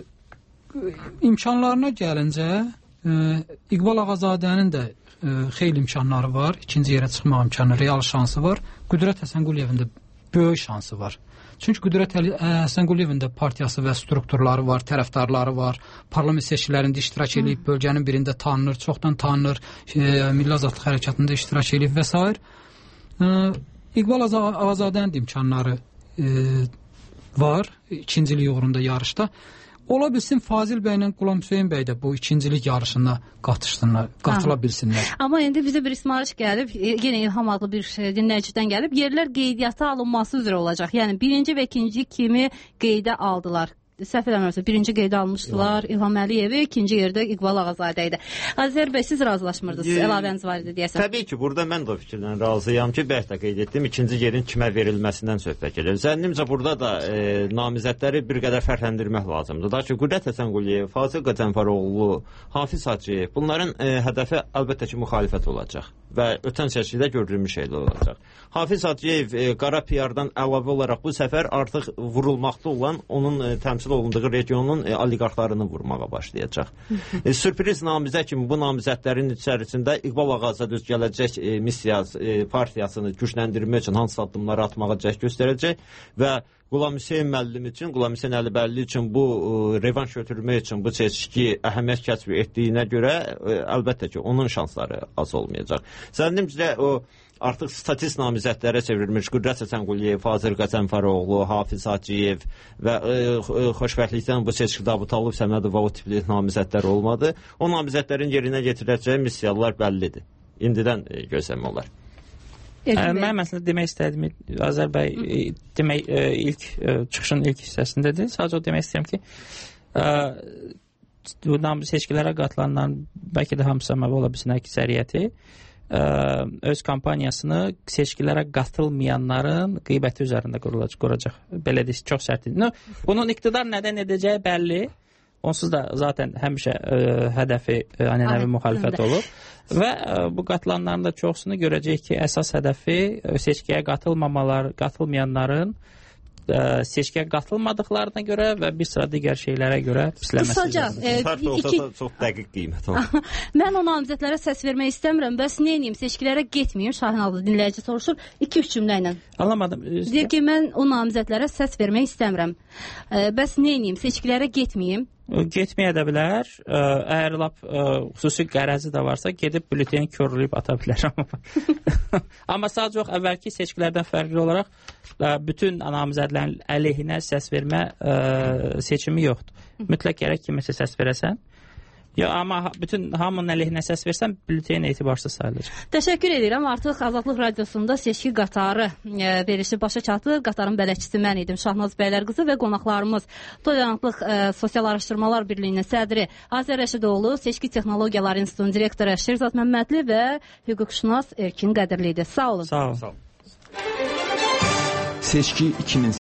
İmkanlarına gəlincə e, İqbal Ağazadənin də e, xeyli imkanları var. İkinci yerə çıxmaq imkanı, real şansı var. Qüdrət Həsənquliyevin də böyük şansı var. Çünki Qüdrət Həsənquliyevin də partiyası və strukturları var, tərəfdarları var. Parlament seçkilərində iştirak edib, bölgənin birində tanınır, çoxdan tanınır, e, Milli Azadlıq Hərəkatında iştirak edib və s. E, İqbal Ağazadənin də imkanları e, var ikincilik uğrunda yarışda. Ola bilsin Fazil bəylə Qulam Hüseyn bəy də bu ikincilik yarışına qatışsınlar, qatıla bilsinlər. Amma indi bizə bir ismarış gəlib, yenə İlham adlı bir dinləyicidən gəlib, yerlər qeydiyyata alınması üzrə olacaq. Yəni birinci və ikinci kimi qeydə aldılar. Səhv eləmirəmsə, birinci qeydə almışdılar İlham Əliyevi, ikinci yerdə İqbal Ağazadə idi. Azər bəy, siz razılaşmırdınız, əlavəniz var idi deyəsən. Təbii ki, burada mən də fikirlə razıyam ki, bəlkə də qeyd etdim, ikinci yerin kimə verilməsindən söhbət gedir. Zənnimcə burada da e, namizədləri bir qədər fərqləndirmək lazımdır. Daha ki, Qüdrət Həsənquliyev, Fazil Qəzənfəroğlu, Hafiz Hacıyev, bunların e, hədəfi əlbəttə ki, müxalifət olacaq və ötən seçkidə görülmüş şeylər olacaq. Hafiz Hacıyev e, qara P R-dan əlavə olaraq bu səfər artıq vurulmaqda olan onun e, təmsil olunduğu regionun e, oliqarxlarını vurmağa başlayacaq. e, sürpriz namizə kimi bu namizədlərin içərisində İqbal Ağazadə öz gələcək e, missiya e, partiyasını gücləndirmək üçün hansı addımları atmağa cəhd göstərəcək və Qulam Hüseyn müəllim üçün, Qulam Hüseyn Əlibəyli üçün bu e, revanş götürmək üçün bu seçki əhəmiyyət kəsb etdiyinə görə e, əlbəttə ki, onun şansları az olmayacaq. Zənnimcə o artıq statist namizədlərə çevrilmiş Qüdrət Həsənquliyev, Fazil Qəzənfəroğlu, Hafiz Hacıyev və e, e, xoşbəxtlikdən bu seçkidə Abu Talib Səmədov o tipli namizədlər olmadı. O namizədlərin yerinə getiriləcəyi missiyalar bəllidir. İndidən e, gözləmək olar. Mən məsələn demək istədim, Azər bəy demək ilk çıxışın ilk hissəsindədir. Sadəcə o demək istəyirəm ki, bu seçkilərə qatılanların bəlkə də hamısı ola bilsin əksəriyyəti ə, öz kampaniyasını seçkilərə qatılmayanların qeybəti üzərində quracaq. Belə deyək, çox sərt. No, bunun iqtidar nədən edəcəyi bəlli. Onsuz da zaten həmişə ə, hədəfi ə, ənənəvi müxalifət olub. Və ə, bu qatılanların da çoxsunu görəcək ki, əsas hədəfi ə, seçkiyə qatılmamalar, qatılmayanların ə, seçkiyə qatılmadıqlarına görə və bir sıra digər şeylərə görə pisləməsi. Qısaca, e, Fərq olsa iki... da çox dəqiq qiymət olur. Mən o namizədlərə səs vermək istəmirəm. Bəs nə edeyim? Seçkilərə getməyim. Şahin adlı dinləyici soruşur. iki üç cümlə ilə. Anlamadım. Deyir ki, mən o namizədlərə səs vermək istəmirəm. E, bəs nə edeyim? Seçkilərə getməyim. Getməyə də bilər. Əgər lap ə, xüsusi qərəzi də varsa, gedib bülteni körləyib ata bilər. Amma sadəcə yox, əvvəlki seçkilərdən fərqli olaraq ə, bütün namizədlərin əleyhinə səs vermə ə, seçimi yoxdur. Mütləq gərək kiməsə səs verəsən. Ya, amma bütün hamının əleyhinə səs versən, bülten etibarsız sayılacaq. Təşəkkür edirəm. Artıq Azadlıq Radiosunda seçki qatarı e, verişi başa çatır. Qatarın bələdçisi mən idim, Şahnaz Bəylərqızı və qonaqlarımız Tolerantlıq e, Sosial Araşdırmalar Birliyinin sədri Azər Rəşidoğlu, Seçki Texnologiyaları İnstitutunun direktoru Şirzad Məmmədli və hüquqşünas Erkin Qədirli idi. Sağ olun. Sağ olun. Seçki iki min